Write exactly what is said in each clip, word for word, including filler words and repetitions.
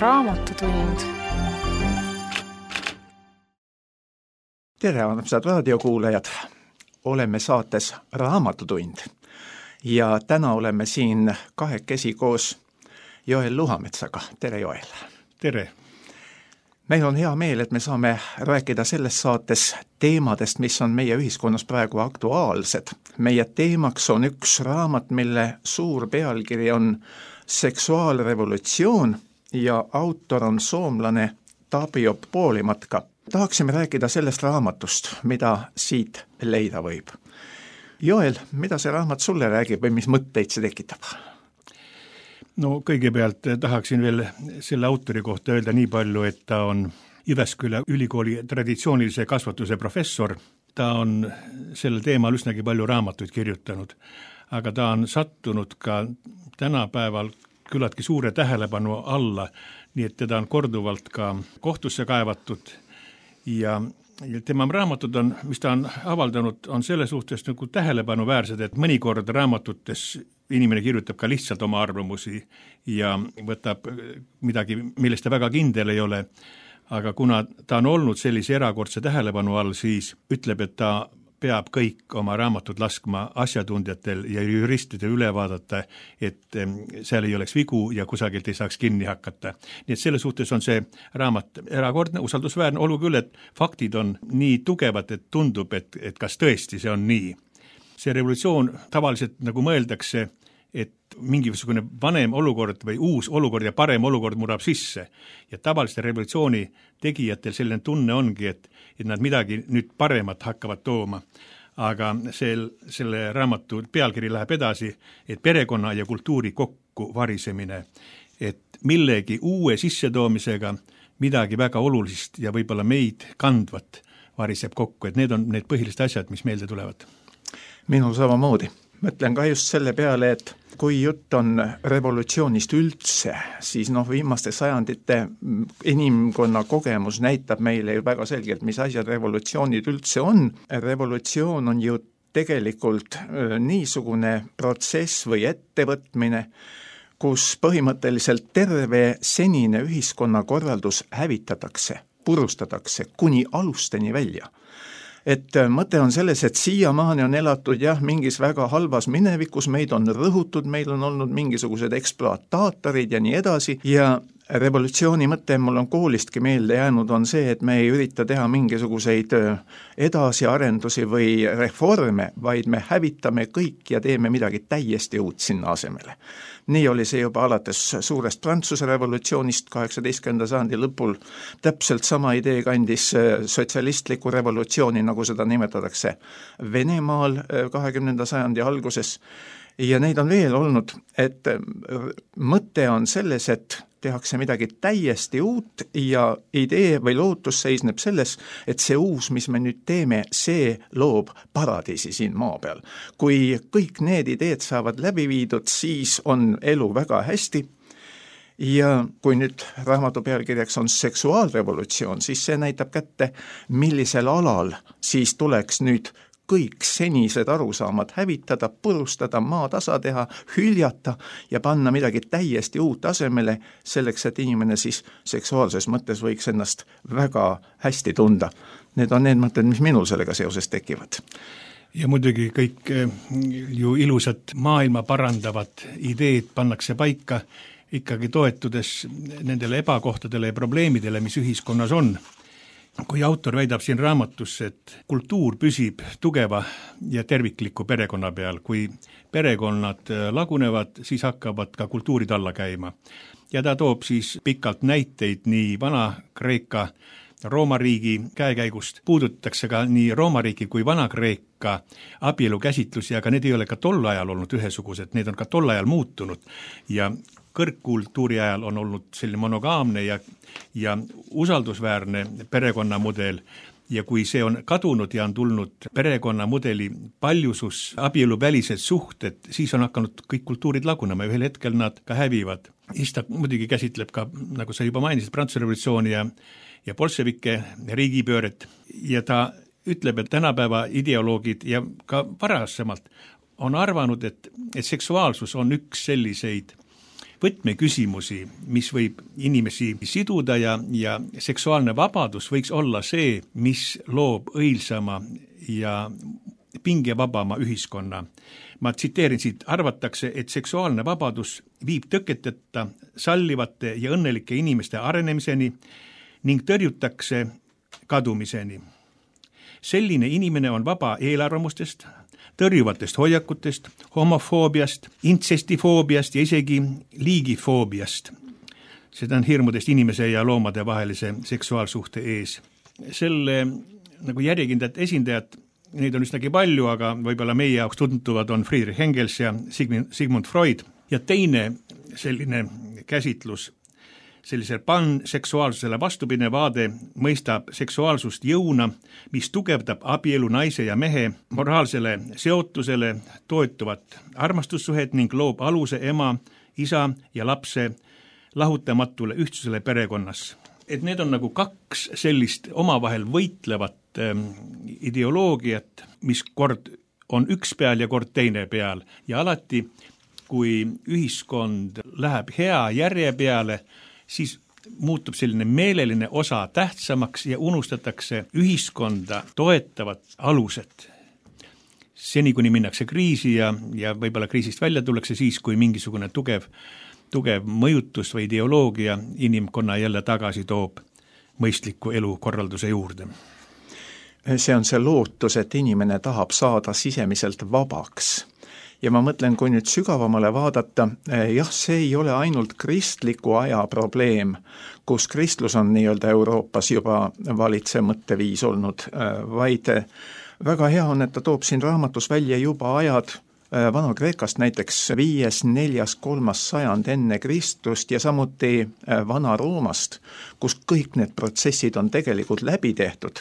Raamatutund. Tere, armsad raadiokuulajad! Oleme saates Raamatutund ja täna oleme siin kahekesi koos Joel Luhametsaga. Tere, Joel! Tere! Meil on hea meel, et me saame rääkida selles saates teemadest, mis on meie ühiskonnas praegu aktuaalsed. Meie teemaks on üks raamat, mille suur pealkiri on Seksuaalrevolutsioon ja autor on soomlane Tapio Puolimatka. Tahaksime rääkida sellest raamatust, mida siit leida võib. Joel, mida see raamat sulle räägib või mis mõtteid see tekitab? No kõigepealt tahaksin veel selle autori kohta öelda nii palju, et ta on Jyväskylä ülikooli traditsioonilise kasvatuse professor. Ta on selle teemal üsnagi palju raamatuid kirjutanud, aga ta on sattunud ka tänapäeval küllaltki suure tähelepanu alla, nii et teda on korduvalt ka kohtusse kaevatud ja tema raamatud on, mis ta on avaldanud, on selle suhtes nagu tähelepanuväärsed, et mõnikord raamatutes inimene kirjutab ka lihtsalt oma arvamusi ja võtab midagi, millest ta väga kindel ei ole, aga kuna ta on olnud sellise erakordse tähelepanu all, siis ütleb, et ta peab kõik oma raamatud laskma asjatundjatel ja juristidel üle vaadata, et seal ei oleks vigu ja kusagilt ei saaks kinni hakata. Nii et selle suhtes on see raamat erakordne, usaldusväärne, olgu küll, et faktid on nii tugevad, et tundub, et, et kas tõesti see on nii. See revolutsioon tavaliselt nagu mõeldakse, et mingisugune vanem olukord või uus olukord ja parem olukord murab sisse. Ja tavaliste revolutsiooni tegijatel selline tunne ongi, et, et nad midagi nüüd paremat hakkavad tooma. Aga sel, selle raamatu pealkiri läheb edasi, et perekonna ja kultuuri kokku varisemine, et millegi uue sissetoomisega midagi väga olulist ja võib-olla meid kandvat variseb kokku, et need on need põhilised asjad, mis meelde tulevad. Minul samamoodi. Mõtlen ka just selle peale, et kui jutt on revolutsioonist üldse, siis noh, viimaste sajandite inimkonna kogemus näitab meile ju väga selgelt, mis asjad revolutsioonid üldse on. Revolutsioon on ju tegelikult niisugune protsess või ettevõtmine, kus põhimõtteliselt terve senine ühiskonnakorraldus hävitatakse, purustatakse kuni alusteni välja. Et mõte on selles, et siiamaani on elatud jah, mingis väga halvas minevikus, meid on rõhutud, meil on olnud mingisugused ekspluataatorid ja nii edasi ja revolutsiooni mõte, mul on koolistki meelde jäänud, on see, et me ei ürita teha mingisuguseid edasiarendusi või reforme, vaid me hävitame kõik ja teeme midagi täiesti uut sinna asemele. Nii oli see juba alates suurest Prantsuse revolutsioonist kaheksateistkümnenda sajandi lõpul. Täpselt sama idee kandis sotsialistliku revolutsiooni, nagu seda nimetatakse Venemaal kahekümnenda sajandi alguses. Ja neid on veel olnud, et mõte on selles, et tehakse midagi täiesti uut ja idee või lootus seisneb selles, et see uus, mis me nüüd teeme, see loob paradiisi siin maa peal. Kui kõik need ideed saavad läbi viidud, siis on elu väga hästi ja kui nüüd raamatu pealkirjaks on seksuaalrevolutsioon, siis see näitab kätte, millisel alal siis tuleks nüüd kõik senised arusaamad hävitada, purustada, maa tasa teha, hüljata ja panna midagi täiesti uut asemele selleks, et inimene siis seksuaalses mõttes võiks ennast väga hästi tunda. Need on need mõtted, mis minul sellega seoses tekivad. Ja muidugi kõik ju ilusad maailma parandavad ideed pannakse paika ikkagi toetudes nendele ebakohtadele ja probleemidele, mis ühiskonnas on. Kui autor väidab siin raamatus, et kultuur püsib tugeva ja tervikliku perekonna peal, kui perekonnad lagunevad, siis hakkavad ka kultuurid alla käima. Ja ta toob siis pikalt näiteid nii Vana-Kreeka, Rooma riigi käekäigust, puudutatakse ka nii Rooma riigi kui Vana-Kreeka abielu käsitlusi, aga need ei ole ka tol ajal olnud ühesugused, need on ka tol ajal muutunud ja kõrgkultuuri ajal on olnud selline monogaamne ja, ja usaldusväärne perekonnamudel ja kui see on kadunud ja on tulnud perekonnamudeli paljusus, abieluvälised suhted, siis on hakanud kõik kultuurid lagunema ja ühel hetkel nad ka hävivad. Siis ta muidugi käsitleb ka, nagu sa juba mainisid, Prantsuse revolutsiooni ja, ja bolševike riigipööret ja ta ütleb, et tänapäeva ideoloogid ja ka varasemalt on arvanud, et, et seksuaalsus on üks selliseid võtmeküsimusi, mis võib inimesi siduda ja, ja seksuaalne vabadus võiks olla see, mis loob õilsama ja pingevabama ühiskonna. Ma tsiteerin siit, arvatakse, et seksuaalne vabadus viib tõketeta sallivate ja õnnelike inimeste arenemiseni ning tõrjutakse kadumiseni. Selline inimene on vaba eelarvamustest, tõrjuvatest hoiakutest, homofoobiast, intsestifoobiast ja isegi liigifoobiast. Seda on hirmudest inimese ja loomade vahelise seksuaalsuhte ees. Selle nagu järjekindlad esindajad, neid on üsnagi palju, aga võib-olla meie jaoks tuntuvad on Friedrich Engels ja Sigmund Freud. Ja teine selline käsitlus, sellisel panseksuaalsusele vastupidine vaade mõistab seksuaalsust jõuna, mis tugevdab abielu naise ja mehe moraalsele seotusele toetuvat armastussuhet ning loob aluse ema, isa ja lapse lahutamatule ühtsusele perekonnas. Et need on nagu kaks sellist omavahel võitlevat ähm, ideoloogiat, mis kord on üks peal ja kord teine peal. Ja alati, kui ühiskond läheb hea järje peale, siis muutub selline meeleline osa tähtsamaks ja unustatakse ühiskonda toetavad alused. Seni, kuni minnakse kriisi ja, ja võib-olla kriisist välja tullakse siis, kui mingisugune tugev tugev mõjutus või ideoloogia inimkonna jälle tagasi toob mõistliku elukorralduse juurde. See on see lootus, et inimene tahab saada sisemiselt vabaks. Ja ma mõtlen, kui nüüd sügavamale vaadata, jah, see ei ole ainult kristliku aja probleem, kus kristlus on nii-öelda Euroopas juba valitsev mõtteviis olnud, vaid väga hea on, et ta toob siin raamatus välja juba ajad Vana-Kreekast näiteks viies, neljas, kolmas sajand enne Kristust ja samuti Vana-Roomast, kus kõik need protsessid on tegelikult läbi tehtud.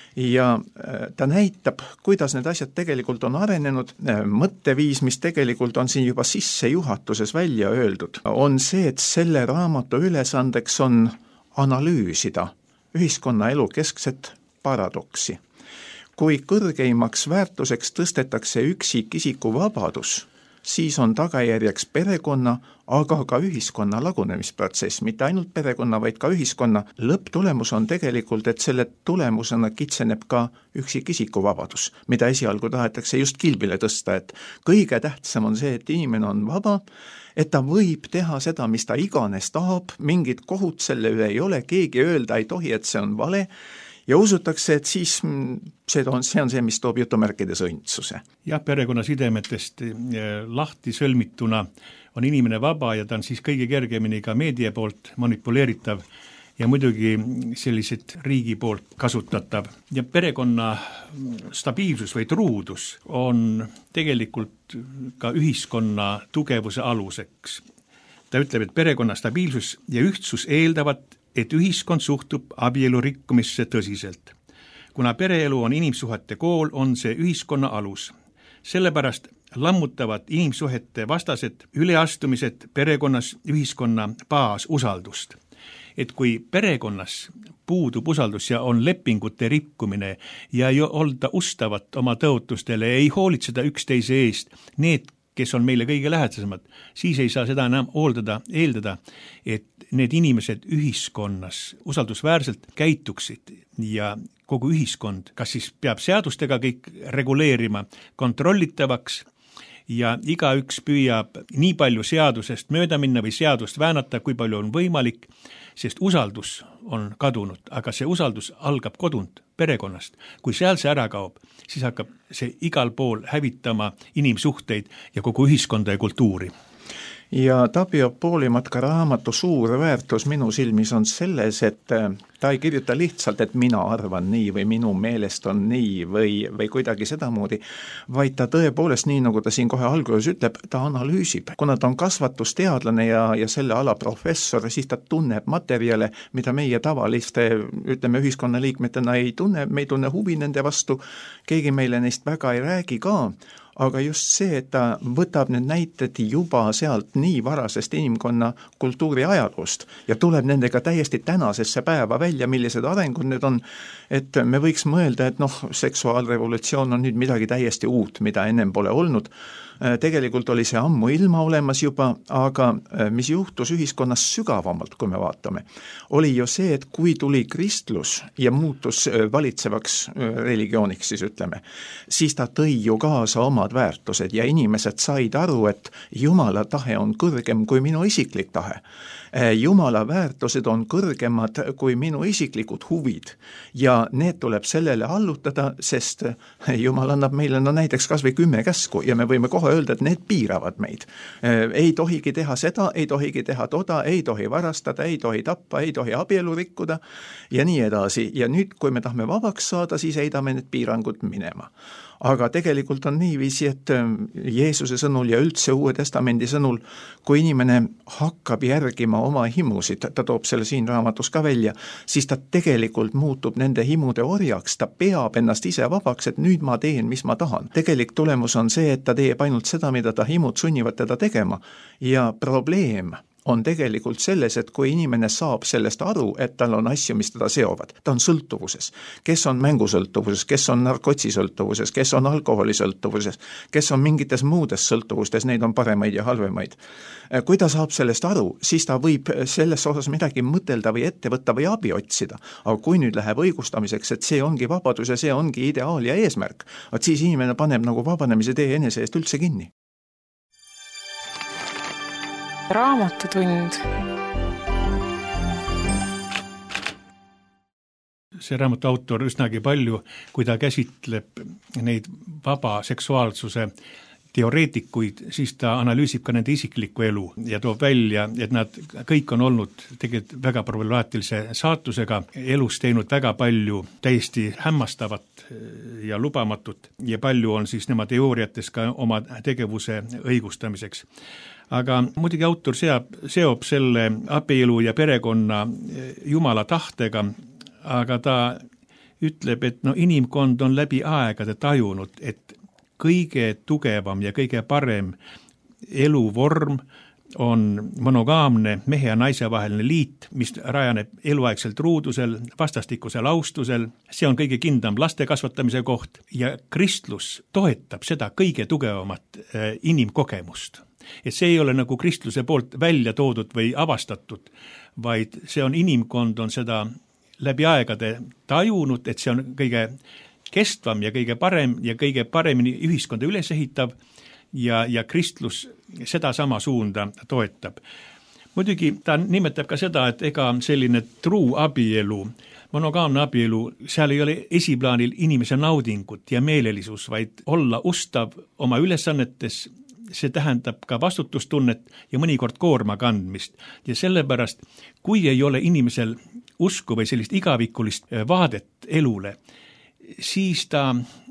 Ja ta näitab, kuidas need asjad tegelikult on arenenud. Mõtteviis, mis tegelikult on siin juba sissejuhatuses välja öeldud, on see, et selle raamatu ülesandeks on analüüsida ühiskonna elu keskset paradoksi. Kui kõrgeimaks väärtuseks tõstetakse üksikisiku vabadus, siis on tagajärjeks perekonna, aga ka ühiskonna lagunemisprotsess, mitte ainult perekonna, vaid ka ühiskonna. Lõpptulemus on tegelikult, et selle tulemusena kitseneb ka üksikisiku vabadus, mida esialgu tahetakse just kilbile tõsta, et kõige tähtsam on see, et inimene on vaba, et ta võib teha seda, mis ta iganes tahab, mingit kohut selle üle ei ole, keegi öelda ei tohi, et see on vale, ja usutakse, et siis see on see, on see mis toob jutumärkides õndsuse. Jah, perekonna sidemetest lahti sõlmituna on inimene vaba ja ta on siis kõige kergemini ka meedia poolt manipuleeritav ja muidugi sellised riigi poolt kasutatav. Ja perekonna stabiilsus või truudus on tegelikult ka ühiskonna tugevuse aluseks. Ta ütleb, et perekonna stabiilsus ja ühtsus eeldavad, et ühiskond suhtub abielu rikkumisse tõsiselt. Kuna pereelu on inimsuhete kool, on see ühiskonna alus. Sellepärast lammutavad inimsuhete vastased üleastumised perekonnas ühiskonna baasusaldust. Et kui perekonnas puudub usaldus ja on lepingute rikkumine ja ei olda ustavat oma tõotustele, ei hoolitseda üksteise eest, need, kes on meile kõige lähedasemad, siis ei saa seda enam hooldada, eeldada, et need inimesed ühiskonnas usaldusväärselt käituksid ja kogu ühiskond, kas siis peab seadustega kõik reguleerima kontrollitavaks ja igaüks püüab nii palju seadusest mööda minna või seadust väänata, kui palju on võimalik, sest usaldus on kadunud, aga see usaldus algab kodunt, perekonnast. Kui seal see ära kaob, siis hakkab see igal pool hävitama inimsuhteid ja kogu ühiskonda ja kultuuri. Ja Tapio Poolimatka raamatu suur väärtus minu silmis on selles, et ta ei kirjuta lihtsalt, et mina arvan nii või minu meelest on nii või, või kuidagi sedamoodi, vaid ta tõepoolest, nii nagu ta siin kohe alguses ütleb, ta analüüsib. Kuna ta on kasvatusteadlane ja, ja selle ala professor, siis ta tunneb materjale, mida meie tavaliste, ütleme, ühiskonnaliikmetena ei tunne, me ei tunne huvi nende vastu, keegi meile neist väga ei räägi ka, aga just see, et ta võtab need näited juba sealt nii varasest inimkonna kultuuri ajaloost ja tuleb nendega täiesti tänasesse päeva välja, millised arengud need on, et me võiks mõelda, et noh, seksuaalrevolutsioon on nüüd midagi täiesti uut, mida ennem pole olnud. Tegelikult oli see ammu ilma olemas juba, aga mis juhtus ühiskonnas sügavamalt, kui me vaatame, oli ju see, et kui tuli kristlus ja muutus valitsevaks religiooniks, siis ütleme, siis ta tõi ju kaasa omad väärtused ja inimesed said aru, et Jumala tahe on kõrgem kui minu isiklik tahe. Jumala väärtused on kõrgemad kui minu isiklikud huvid ja need tuleb sellele allutada, sest Jumal annab meile no näiteks kas või kümme käsku ja me võime kohe öelda, et need piiravad meid. Ei tohigi teha seda, ei tohigi teha toda, ei tohi varastada, ei tohi tappa, ei tohi abielu rikkuda ja nii edasi. Ja nüüd, kui me tahame vabaks saada, siis heidame need piirangud minema. Aga tegelikult on niiviisi, et Jeesuse sõnul ja üldse Uue Testamendi sõnul, kui inimene hakkab järgima oma himusid, ta toob selle siin raamatus ka välja, siis ta tegelikult muutub nende himude orjaks, ta peab ennast ise vabaks, et nüüd ma teen, mis ma tahan. Tegelik tulemus on see, et ta teeb ainult seda, mida ta himud sunnivad teda tegema ja probleem on tegelikult selles, et kui inimene saab sellest aru, et tal on asju, mis teda seovad, ta on sõltuvuses, kes on mängusõltuvuses, kes on narkotsisõltuvuses, kes on alkoholisõltuvuses, kes on mingites muudes sõltuvustes, neid on paremaid ja halvemaid. Kui ta saab sellest aru, siis ta võib selles osas midagi mõtelda või ette võtta või abi otsida, aga kui nüüd läheb õigustamiseks, et see ongi vabadus ja see ongi ideaal ja eesmärk, et siis inimene paneb nagu vabanemise tee enese eest üldse kinni. Raamatutund. See raamatu autor üsnagi palju, kui ta käsitleb neid vaba seksuaalsuse teoreetikuid, siis ta analüüsib ka nende isiklikku elu ja toob välja, et nad kõik on olnud tegelikult väga problemaatilise saatusega, elus teinud väga palju täiesti hämmastavat ja lubamatut ja palju on siis nema teooriates ka oma tegevuse õigustamiseks. Aga muidugi autor seab, seob selle abielu ja perekonna Jumala tahtega, aga ta ütleb, et no inimkond on läbi aegade tajunud, et kõige tugevam ja kõige parem eluvorm on monogaamne mehe ja naise vaheline liit, mis rajaneb eluaegselt ruudusel, vastastikusel austusel. See on kõige kindlam laste kasvatamise koht ja kristlus toetab seda kõige tugevamat inimkogemust. Et see ei ole nagu kristluse poolt välja toodud või avastatud, vaid see on inimkond on seda läbi aegade tajunud, et see on kõige kestvam ja kõige parem ja kõige paremini ühiskonda üles ehitav ja, ja kristlus seda sama suunda toetab. Muidugi ta nimetab ka seda, et ega selline truu abielu, monogaamne abielu, seal ei ole esiplaanil inimese naudingut ja meelelisus, vaid olla ustav oma ülesannetes, see tähendab ka vastutustunnet ja mõnikord koorma kandmist. Ja sellepärast, kui ei ole inimesel usku või sellist igavikulist vaadet elule, siis ta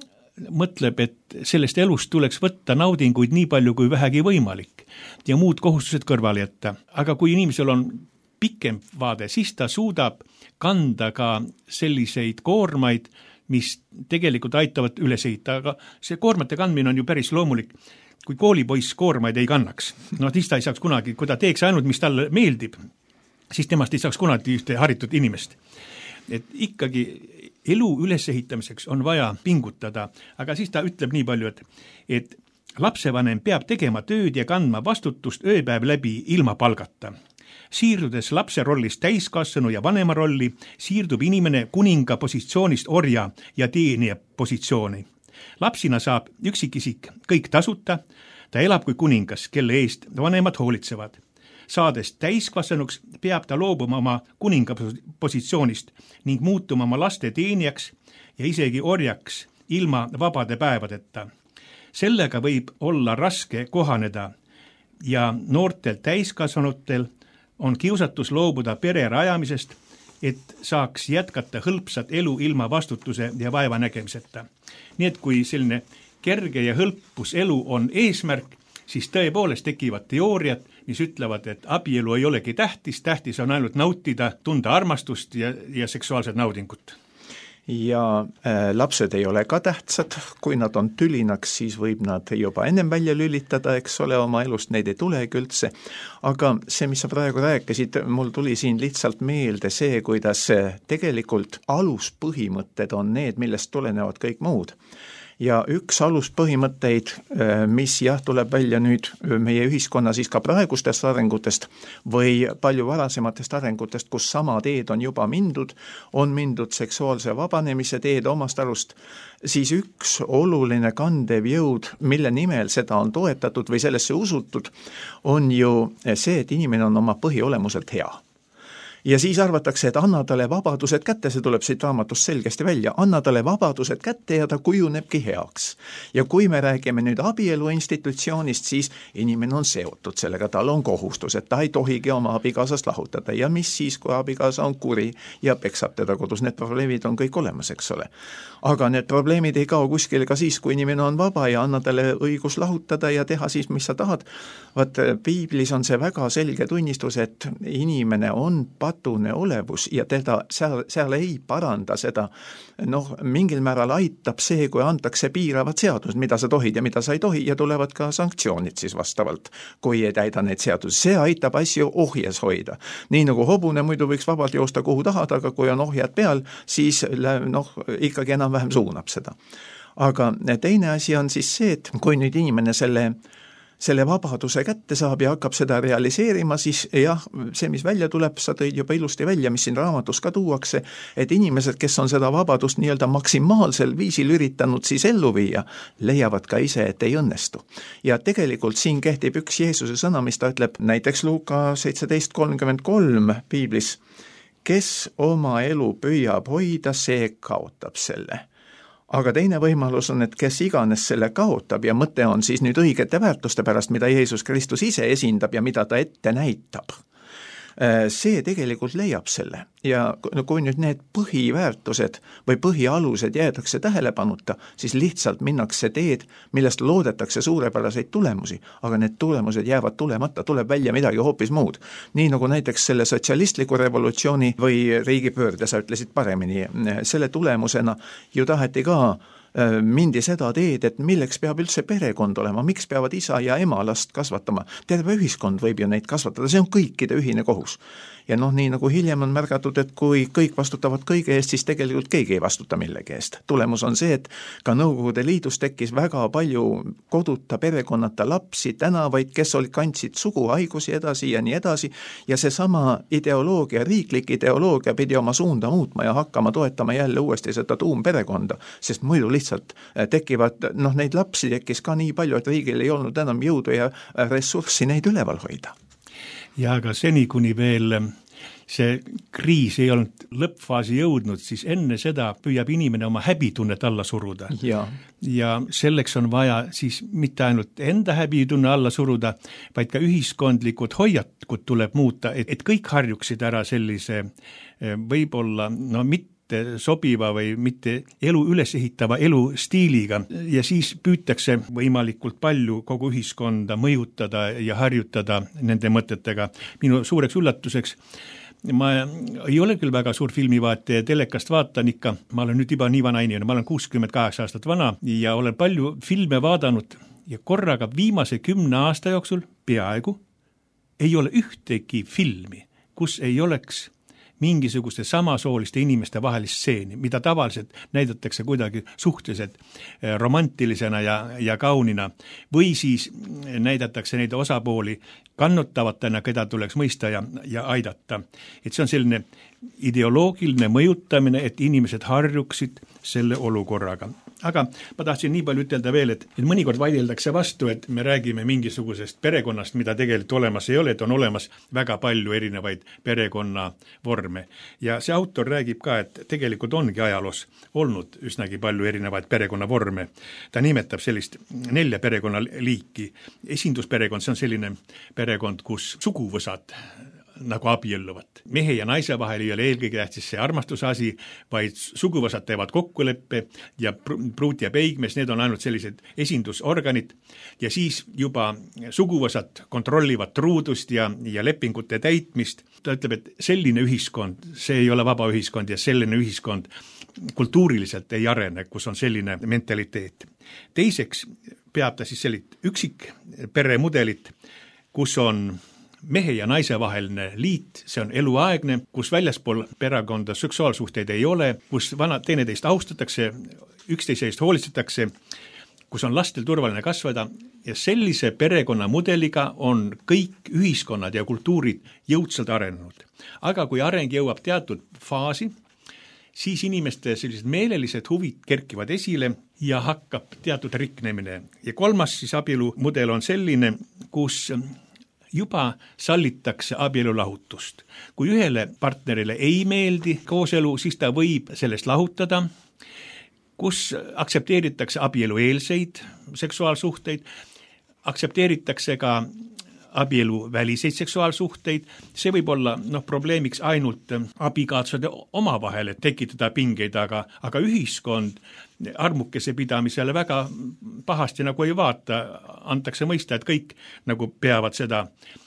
mõtleb, et sellest elust tuleks võtta naudinguid nii palju kui vähegi võimalik ja muud kohustused kõrvale jätta. Aga kui inimesel on pikem vaade, siis ta suudab kanda ka selliseid koormaid, mis tegelikult aitavad üles ehita. Aga see koormate kandmine on ju päris loomulik. Kui koolipoiss koormaid ei kannaks, no siis ta ei saaks kunagi, kui ta teeks ainult, mis talle meeldib, siis temast ei saaks kunagi ühte haritud inimest. Et ikkagi elu ülesehitamiseks on vaja pingutada, aga siis ta ütleb nii palju, et, et lapsevanem peab tegema tööd ja kandma vastutust ööpäev läbi ilma palgata. Siirdudes lapse rollist täiskasvanu ja vanema rolli, siirdub inimene kuninga positsioonist orja ja teenija positsiooni. Lapsina saab üksikisik kõik tasuta, ta elab kui kuningas, kelle eest vanemad hoolitsevad. Saades täiskasvanuks peab ta loobuma oma kuninga positsioonist ning muutuma oma laste teenijaks ja isegi orjaks ilma vabade päevadeta. Sellega võib olla raske kohaneda ja noortel täiskasvanutel on kiusatus loobuda pere rajamisest, et saaks jätkata hõlpsat elu ilma vastutuse ja vaeva nägemiseta. Nii et kui selline kerge ja hõlpus elu on eesmärk, siis tõepoolest tekivad teooriad, mis ütlevad, et abielu ei olegi tähtis, tähtis on ainult nautida, tunda armastust ja, ja seksuaalset naudingut. Ja äh, lapsed ei ole ka tähtsad, kui nad on tülinaks, siis võib nad juba ennem välja lülitada, eks ole, oma elust neid ei tulegi üldse. Aga see, mis sa praegu rääkisid, mul tuli siin lihtsalt meelde see, kuidas tegelikult aluspõhimõtted on need, millest tulenevad kõik muud. ja üks aluspõhimõtteid, mis jah, tuleb välja nüüd meie ühiskonna siis ka praegustest arengutest või palju varasematest arengutest, kus sama teed on juba mindud, on mindud seksuaalse vabanemise teed omast arust, siis üks oluline kandev jõud, mille nimel seda on toetatud või sellesse usutud, on ju see, et inimene on oma põhiolemuselt hea. Ja siis arvatakse, et anna talle vabadused kätte, see tuleb siit raamatust selgesti välja, anna talle vabadused kätte ja ta kujunebki heaks. Ja kui me räägime nüüd abielu institutsioonist, siis inimene on seotud sellega, tal on kohustus, et ta ei tohigi oma abikaasast lahutada ja mis siis, kui abikaasa on kuri ja peksab teda kodus, need probleemid on kõik olemas, eks ole. Aga need probleemid ei kao kuskil ka siis, kui inimene on vaba ja anna talle õigus lahutada ja teha siis, mis sa tahad. Vaat piiblis on see väga selge tunnistus, et inimene on patune olevus ja teda seal, seal ei paranda seda. Noh, mingil määral aitab see, kui antakse piiravad seadused, mida sa tohid ja mida sa ei tohi ja tulevad ka sanktsioonid siis vastavalt, kui ei täida neid seadusi. See aitab asju ohjes hoida. Nii nagu hobune muidu võiks vabalt joosta kuhu tahad, aga kui on ohjad peal, siis noh, ikkagi enam vähem suunab seda. Aga teine asi on siis see, et kui nüüd inimene selle selle vabaduse kätte saab ja hakkab seda realiseerima, siis jah, see, mis välja tuleb, sa tõid juba ilusti välja, mis siin raamatus ka tuuakse, et inimesed, kes on seda vabadust nii-öelda maksimaalsel viisil üritanud siis ellu viia, leiavad ka ise, et ei õnnestu. Ja tegelikult siin kehtib üks Jeesuse sõna, mis ta ütleb näiteks Luuka seitseteist kolmkümmend kolm piiblis, kes oma elu püüab hoida, see kaotab selle. Aga teine võimalus on, et kes iganes selle kaotab ja mõte on siis nüüd õigete väärtuste pärast, mida Jeesus Kristus ise esindab ja mida ta ette näitab. See tegelikult leiab selle ja kui nüüd need põhiväärtused või põhialused jäädakse tähelepanuta, siis lihtsalt minnakse teed, millest loodetakse suurepäraseid tulemusi, aga need tulemused jäävad tulemata, tuleb välja midagi hoopis muud. Nii nagu näiteks selle sotsialistliku revolutsiooni või riigipöörde, sa ütlesid paremini, selle tulemusena ju taheti ka mindi seda teed, et milleks peab üldse perekond olema, miks peavad isa ja ema last kasvatama. Terve ühiskond võib ju neid kasvatada, see on kõikide ühine kohus. Ja noh, nii nagu hiljem on märgatud, et kui kõik vastutavad kõige eest, siis tegelikult keegi ei vastuta millegi eest. Tulemus on see, et ka Nõukogude Liidus tekkis väga palju koduta perekonnata lapsi, tänavaid, kes olid kandsid suguhaigusi edasi ja nii edasi, ja see sama ideoloogia, riiklik ideoloogia pidi oma suunda muutma ja hakkama toetama jälle uuesti seda tuumperekonda, sest muidu lihtsalt tekivad, noh, neid lapsi tekkis ka nii palju, et riigil ei olnud enam jõudu ja ressurssi neid üleval hoida. Ja aga seni, kuni veel see kriis ei olnud lõppfaasi jõudnud, siis enne seda püüab inimene oma häbitunnet alla suruda. Ja. ja selleks on vaja siis mitte ainult enda häbitunne alla suruda, vaid ka ühiskondlikud hoiakud tuleb muuta, et, et kõik harjuksid ära sellise võib-olla, no mitte sobiva või mitte elu üles ehitava elustiiliga ja siis püütakse võimalikult palju kogu ühiskonda mõjutada ja harjutada nende mõtetega. Minu suureks üllatuseks, ma ei ole küll väga suur filmivaataja, telekast vaatan ikka, ma olen nüüd juba nii vana inimene, ma olen kuuskümmend kaheksa aastat vana ja olen palju filme vaadanud ja korraga viimase kümne aasta jooksul peaaegu ei ole ühtegi filmi, kus ei oleks mingisuguste samasooliste inimeste vahelist stseeni, mida tavaliselt näidatakse kuidagi suhteliselt romantilisena ja, ja kaunina, või siis näidatakse neid osapooli kannutavatena, keda tuleks mõista ja, ja aidata. Et see on selline ideoloogiline mõjutamine, et inimesed harjuksid selle olukorraga. Aga ma tahtsin nii palju ütelda veel, et, et mõnikord vaideldakse vastu, et me räägime mingisugusest perekonnast, mida tegelikult olemas ei ole, et on olemas väga palju erinevaid perekonna vorme. Ja see autor räägib ka, et tegelikult ongi ajaloos olnud üsnagi palju erinevaid perekonna vorme. Ta nimetab sellist nelja perekonna liiki. Esindusperekond, see on selline perekond, kus suguvõsad nagu abielluvad. Mehe ja naise vahel ei ole eelkõige tähtis see armastusasi, vaid suguvõsad teevad kokkuleppe ja pruut ja peigmees, need on ainult sellised esindusorganid ja siis juba suguvõsad kontrollivad truudust ja, ja lepingute täitmist. Ta ütleb, et selline ühiskond, see ei ole vaba ühiskond ja selline ühiskond kultuuriliselt ei arene, kus on selline mentaliteet. Teiseks peab ta siis sellit üksik peremudelit, kus on mehe ja naise vaheline liit, see on eluaegne, kus väljaspool perekonda seksuaalsuhteid ei ole, kus vana teineteist austatakse üksteise eest hoolitsetakse, kus on lastel turvaline kasvada ja sellise perekonnamudeliga on kõik ühiskonnad ja kultuurid jõudsalt arenenud. Aga kui areng jõuab teatud faasi, siis inimeste sellised meelelised huvid kerkivad esile ja hakkab teatud riknemine. Ja kolmas siis abielumudel on selline, kus juba sallitakse abielulahutust. Kui ühele partnerile ei meeldi kooselu, siis ta võib sellest lahutada, kus aktsepteeritakse abielueelseid seksuaalsuhteid, aktsepteeritakse ka abielu väliseid seksuaalsuhteid, see võib olla noh, probleemiks ainult abikaasade omavahel, et tekitada pingeid, aga, aga ühiskond armukese pidamisele väga pahasti nagu ei vaata, antakse mõista, et kõik nagu peavad seda.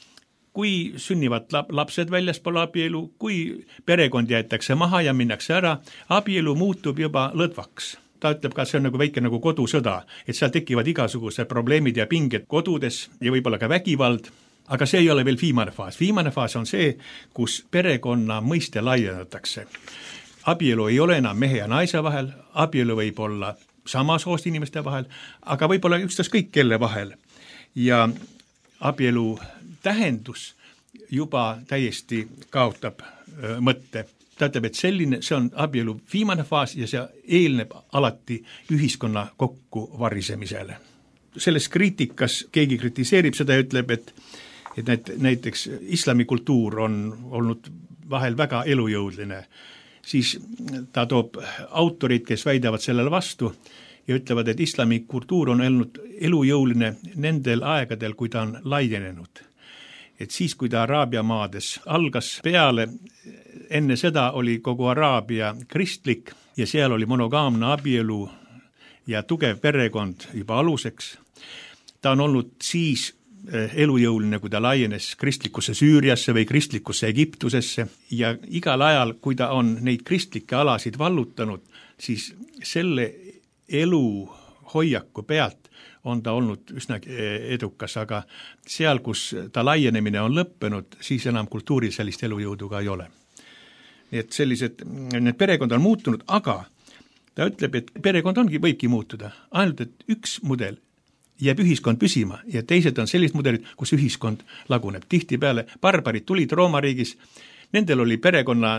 Kui sünnivad lapsed väljaspool abielu, kui perekond jäetakse maha ja minnakse ära, abielu muutub juba lõdvaks. Ta ütleb ka, see on nagu väike nagu kodusõda, et seal tekivad igasugused probleemid ja pinged kodudes ja võib-olla ka vägivald, aga see ei ole veel viimane faas. Viimane faas on see, kus perekonna mõiste laiendatakse. Abielu ei ole enam mehe ja naise vahel, abielu võib olla samasoost inimeste vahel, aga võib olla ükstaskõik kelle vahel. Ja abielu tähendus juba täiesti kaotab öö, mõtte. Ta ütleb, et selline, see on abielu viimane faas ja see eelneb alati ühiskonna kokku varisemisele. Selles kriitikas keegi kritiseerib seda ja ütleb, et, et näit, näiteks islamikultuur on olnud vahel väga elujõudline. Siis ta toob autorid, kes väidavad sellele vastu ja ütlevad, et islamikultuur on olnud elujõuline nendel aegadel, kui ta on laienenud. Et siis, kui ta Araabia maades algas peale, enne seda oli kogu Araabia kristlik ja seal oli monogaamne abielu ja tugev perekond juba aluseks. Ta on olnud siis elujõuline, kui ta laienes kristlikusse Süüriasse või kristlikusse Egiptusesse ja igal ajal, kui ta on neid kristlikke alasid vallutanud, siis selle elu hoiaku pealt on ta olnud üsna edukas, aga seal, kus ta laienemine on lõppenud, siis enam kultuuril sellist elujõudu ka ei ole. Nii et sellised, need perekond on muutunud, aga ta ütleb, et perekond ongi, võibki muutuda, ainult et üks mudel jääb ühiskond püsima ja teised on sellised mudelid, kus ühiskond laguneb. Tihtipeale barbarid tulid Rooma riigis, nendel oli perekonna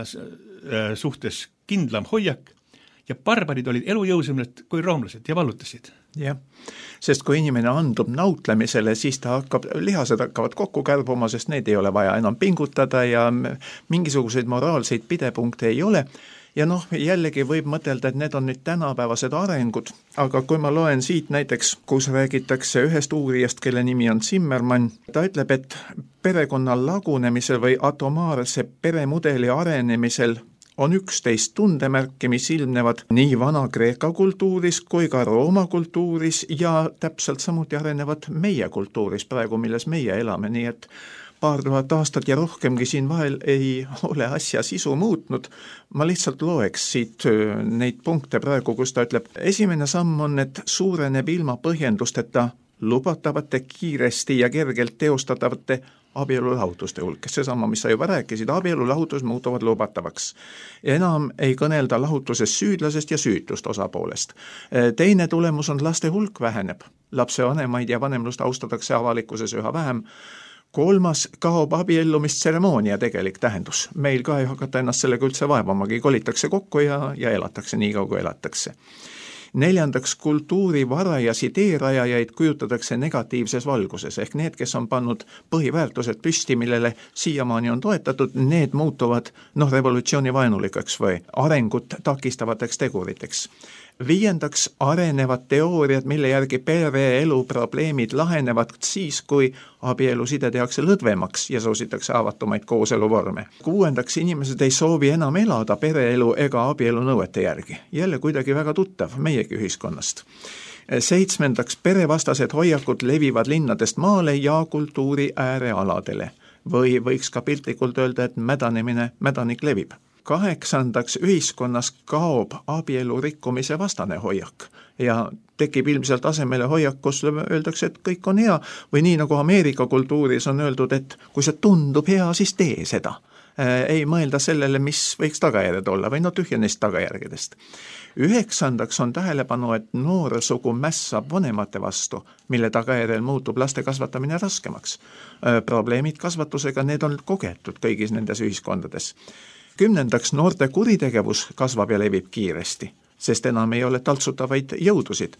suhtes kindlam hoiak ja barbarid olid elujõusemad kui roomlased ja vallutasid. Jah, sest kui inimene andub nautlemisele, siis ta hakkab, lihased hakkavad kokku kärbuma, sest need ei ole vaja enam pingutada ja mingisuguseid moraalseid pidepunkte ei ole. Ja noh, jällegi võib mõtelda, et need on nüüd tänapäevased arengud, aga kui ma loen siit näiteks, kus räägitakse ühest uurijast, kelle nimi on Zimmermann, ta ütleb, et perekonna lagunemisel või atomaarse peremudeli arenemisel on üksteist tundemärki, mis ilmnevad nii Vana-Kreeka kultuuris kui ka Rooma kultuuris ja täpselt samuti arenevad meie kultuuris praegu, milles meie elame, nii et paar tuhat aastat ja rohkemgi siin vahel ei ole asja sisu muutnud. Ma lihtsalt loeks siit neid punkte praegu, kus ta ütleb, esimene samm on, et suureneb ilma põhjendusteta lubatavate kiiresti ja kergelt teostatavate abielulahutuste hulk. Seesama, mis sa juba rääkisid, abielulahutus muutuvad lubatavaks. Enam ei kõnelda lahutusest süüdlasest ja süütust osapoolest. Teine tulemus on laste hulk väheneb. Lapse vanemaid ja vanemlust austatakse avalikkuses üha vähem. Kolmas kaob abiellumist tseremoonia tegelik tähendus. Meil ka ei hakata ennast sellega üldse vaevamagi, kolitakse kokku ja, ja elatakse nii kaugu elatakse. Neljandaks, kultuuri varajasi teerajajaid kujutatakse negatiivses valguses, ehk need, kes on pannud põhiväärtused püsti, millele siiamaani on toetatud, need muutuvad noh, revolutsiooni vaenulikeks või arengut takistavateks teguriteks. Viiendaks, arenevad teooriad, mille järgi pereelu probleemid lahenevad siis, kui abieluside tehakse lõdvemaks ja soositakse avatumaid kooseluvorme. Kuuendaks, inimesed ei soovi enam elada pereelu ega abielu nõuete järgi. Jälle kuidagi väga tuttav meiegi ühiskonnast. Seitsmendaks, perevastased hoiakud levivad linnadest maale ja kultuuri äärealadele. Või võiks ka piltlikult öelda, et mädanemine, mädanik levib. Kaheksandaks, ühiskonnas kaob abielu rikkumise vastane hoiak ja tekib ilmselt asemele hoiak, kus öeldakse, et kõik on hea või nii nagu Ameerika kultuuris on öeldud, et kui see tundub hea, siis tee seda. ei mõelda sellele, mis võiks tagajärjed olla või no tühja neist tagajärgedest. Üheksandaks on tähelepanu, et noorsugu mässab vanemate vastu, mille tagajärjel muutub laste kasvatamine raskemaks. Probleemid kasvatusega, need on kogetud kõigis nendes ühiskondades. Kümnendaks, noorte kuritegevus kasvab ja levib kiiresti, sest enam ei ole taltsutavaid jõudusid.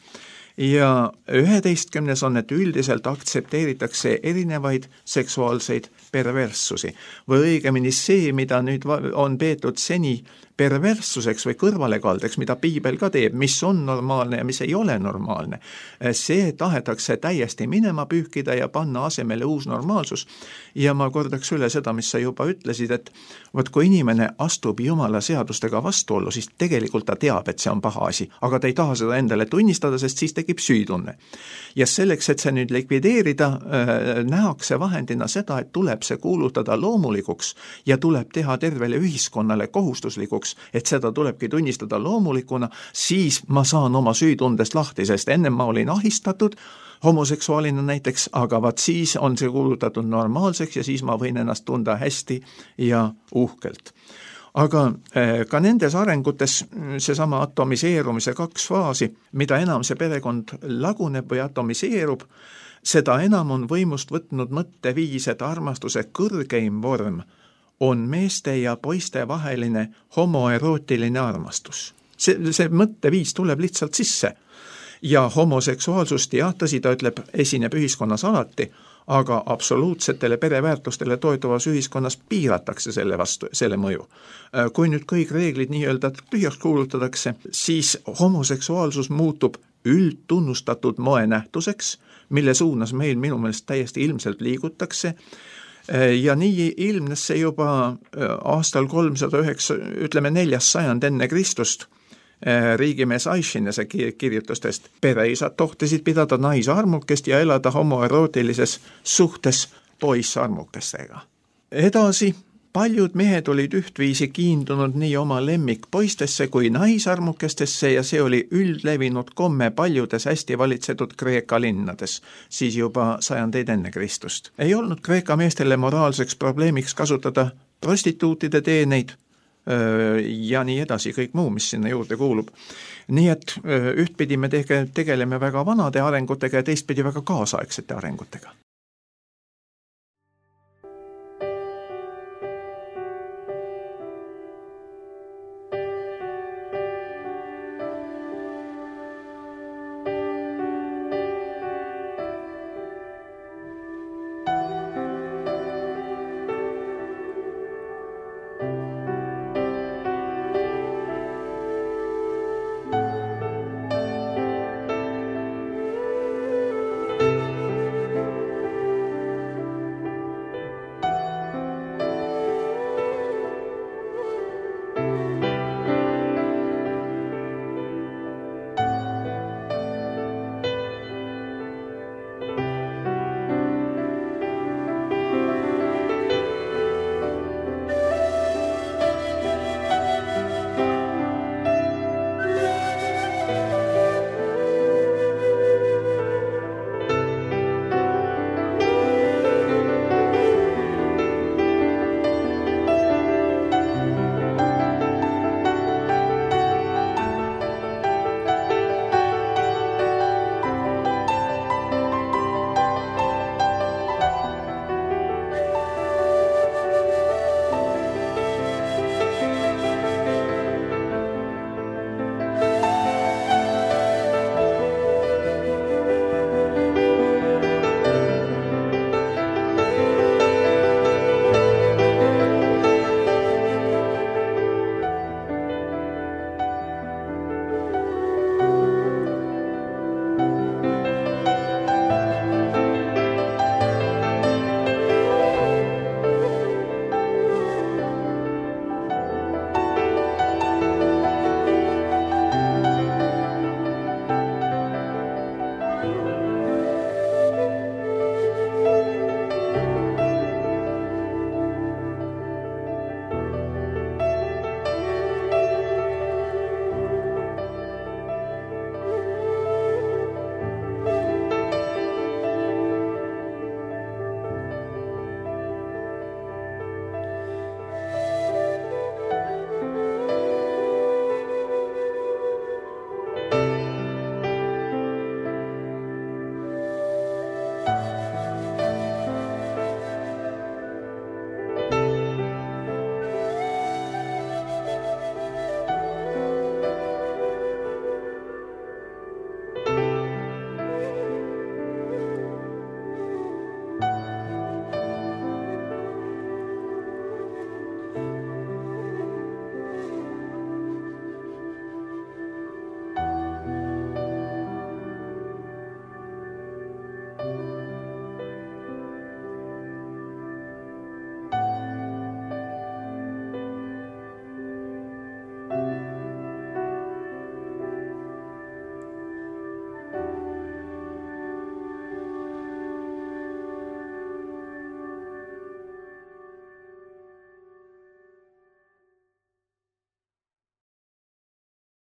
Ja üheteistkümnes on, et üldiselt aktsepteeritakse erinevaid seksuaalseid perverssusi või õigemini see, mida nüüd on peetud seni perverssuseks või kõrvalekaldeks, mida piibel ka teeb, mis on normaalne ja mis ei ole normaalne. See tahetakse täiesti minema pühkida ja panna asemele uus normaalsus. Ja ma kordaks üle seda, mis sa juba ütlesid, et võt, kui inimene astub Jumala seadustega vastuollu, siis tegelikult ta teab, et see on paha asi, aga ta ei taha seda endale tunnistada, sest siis tekib süütunne. Ja selleks, et see nüüd likvideerida, nähakse vahendina seda, et tuleb see kuulutada loomulikuks ja tuleb teha tervele ühiskonnale kohustuslikuks, et seda tulebki tunnistada loomulikuna, siis ma saan oma süütundest lahti, sest enne ma olin ahistatud homoseksuaalina näiteks, aga vaat siis on see kuulutatud normaalseks ja siis ma võin ennast tunda hästi ja uhkelt. Aga ka nendes arengutes seesama atomiseerumise kaks faasi, mida enam see perekond laguneb või atomiseerub, seda enam on võimust võtnud mõtteviis, et armastuse kõrgeim vorm on meeste ja poiste vaheline homoerootiline armastus. See, see mõtteviis tuleb lihtsalt sisse. Ja homoseksuaalsust, jah, tõsi, ta ütleb, esineb ühiskonnas alati, aga absoluutsetele pereväärtustele toetuvas ühiskonnas piiratakse selle vastu, selle mõju. Kui nüüd kõik reeglid nii-öelda tühjaks kuulutatakse, siis homoseksuaalsus muutub üldtunnustatud moenähtuseks, mille suunas meil minu meelest täiesti ilmselt liigutakse. Ja nii ilmnes see juba aastal kolmsada üheksa, ütleme neljas sajand enne Kristust, riigimees Aishinese kirjutustest. Pereisad tohtisid pidada naisarmukest ja elada homoerootilises suhtes poissarmukestega. Edasi, paljud mehed olid ühtviisi kiindunud nii oma lemmikpoistesse kui naisarmukestesse ja see oli üldlevinud komme paljudes hästi valitsetud Kreeka linnades, siis juba sajandeid enne Kristust. Ei olnud Kreeka meestele moraalseks probleemiks kasutada prostituutide teeneid ja nii edasi, kõik muu, mis sinna juurde kuulub. Nii et ühtpidi me tegeleme väga vanade arengutega ja teistpidi väga kaasaegsete arengutega.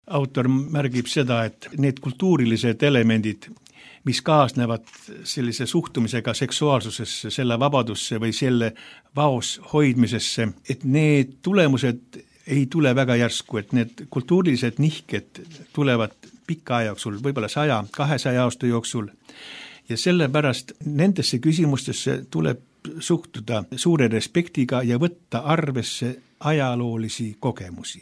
autor märgib seda, et need kultuurilised elemendid, mis kaasnevad sellise suhtumisega seksuaalsusesse, selle vabadusse või selle vaos hoidmisesse, et need tulemused ei tule väga järsku, et need kultuurilised nihked tulevad pika aja jooksul, võib-olla saja, kahesaja aasta jooksul ja sellepärast nendesse küsimustesse tuleb suhtuda suure respektiga ja võtta arvesse ajaloolisi kogemusi.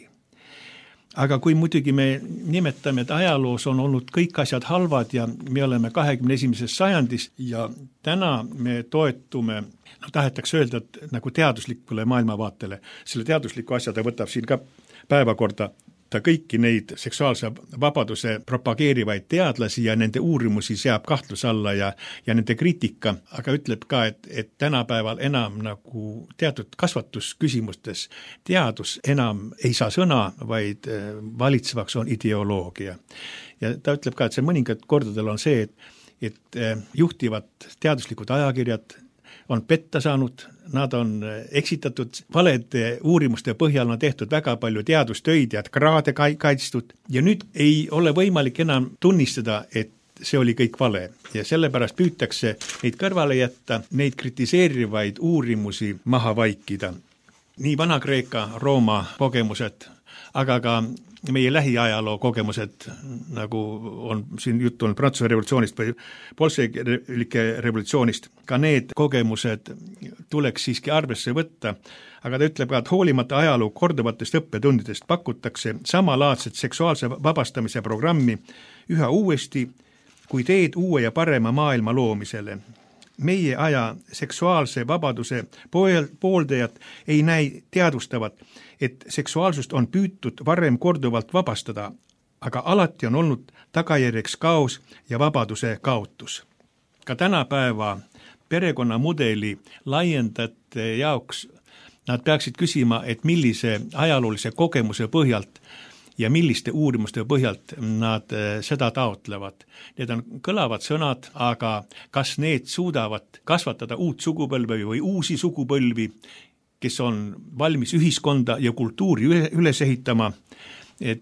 Aga kui muidugi me nimetame, et ajaloos on olnud kõik asjad halvad ja me oleme kahekümne esimeses sajandis ja täna me toetume, no tahetakse öelda, et nagu teaduslikule maailmavaatele, selle teadusliku asja ta võtab siin ka päevakorda, ta kõiki neid seksuaalse vabaduse propageerivaid teadlasi ja nende uurimusi seab kahtluse alla ja, ja nende kriitika, aga ütleb ka, et, et tänapäeval enam nagu teatud kasvatusküsimustes teadus enam ei saa sõna, vaid valitsevaks on ideoloogia. Ja ta ütleb ka, et see mõningad kordadel on see, et, et juhtivad teaduslikud ajakirjad on petta saanud, nad on eksitatud, valede uurimuste põhjal on tehtud väga palju teadustöid ja kraade kaitstud ja nüüd ei ole võimalik enam tunnistada, et see oli kõik vale ja sellepärast püütakse neid kõrvale jätta, neid kritiseerivaid uurimusi maha vaikida. Nii Vana-Kreeka, Rooma kogemused, aga ka meie lähiajaloo kogemused, nagu on siin juttu olnud Prantsuse revolutsioonist või bolševike revolutsioonist, ka need kogemused tuleks siiski arvesse võtta, aga ta ütleb ka, et hoolimata ajaloo korduvatest õppetundidest pakutakse samalaadset seksuaalse vabastamise programmi üha uuesti, kui teed uue ja parema maailma loomisele. Meie aja seksuaalse vabaduse pooldajad ei näi teadvustavat, et seksuaalsust on püütud varem korduvalt vabastada, aga alati on olnud tagajärjeks kaos ja vabaduse kaotus. Ka tänapäeva perekonnamudeli laiendajate jaoks nad peaksid küsima, et millise ajaloolise kogemuse põhjalt ja milliste uurimuste põhjalt nad seda taotlevad. Need on kõlavad sõnad, aga kas need suudavad kasvatada uut sugupõlve või uusi sugupõlvi, kes on valmis ühiskonda ja kultuuri üles ehitama, et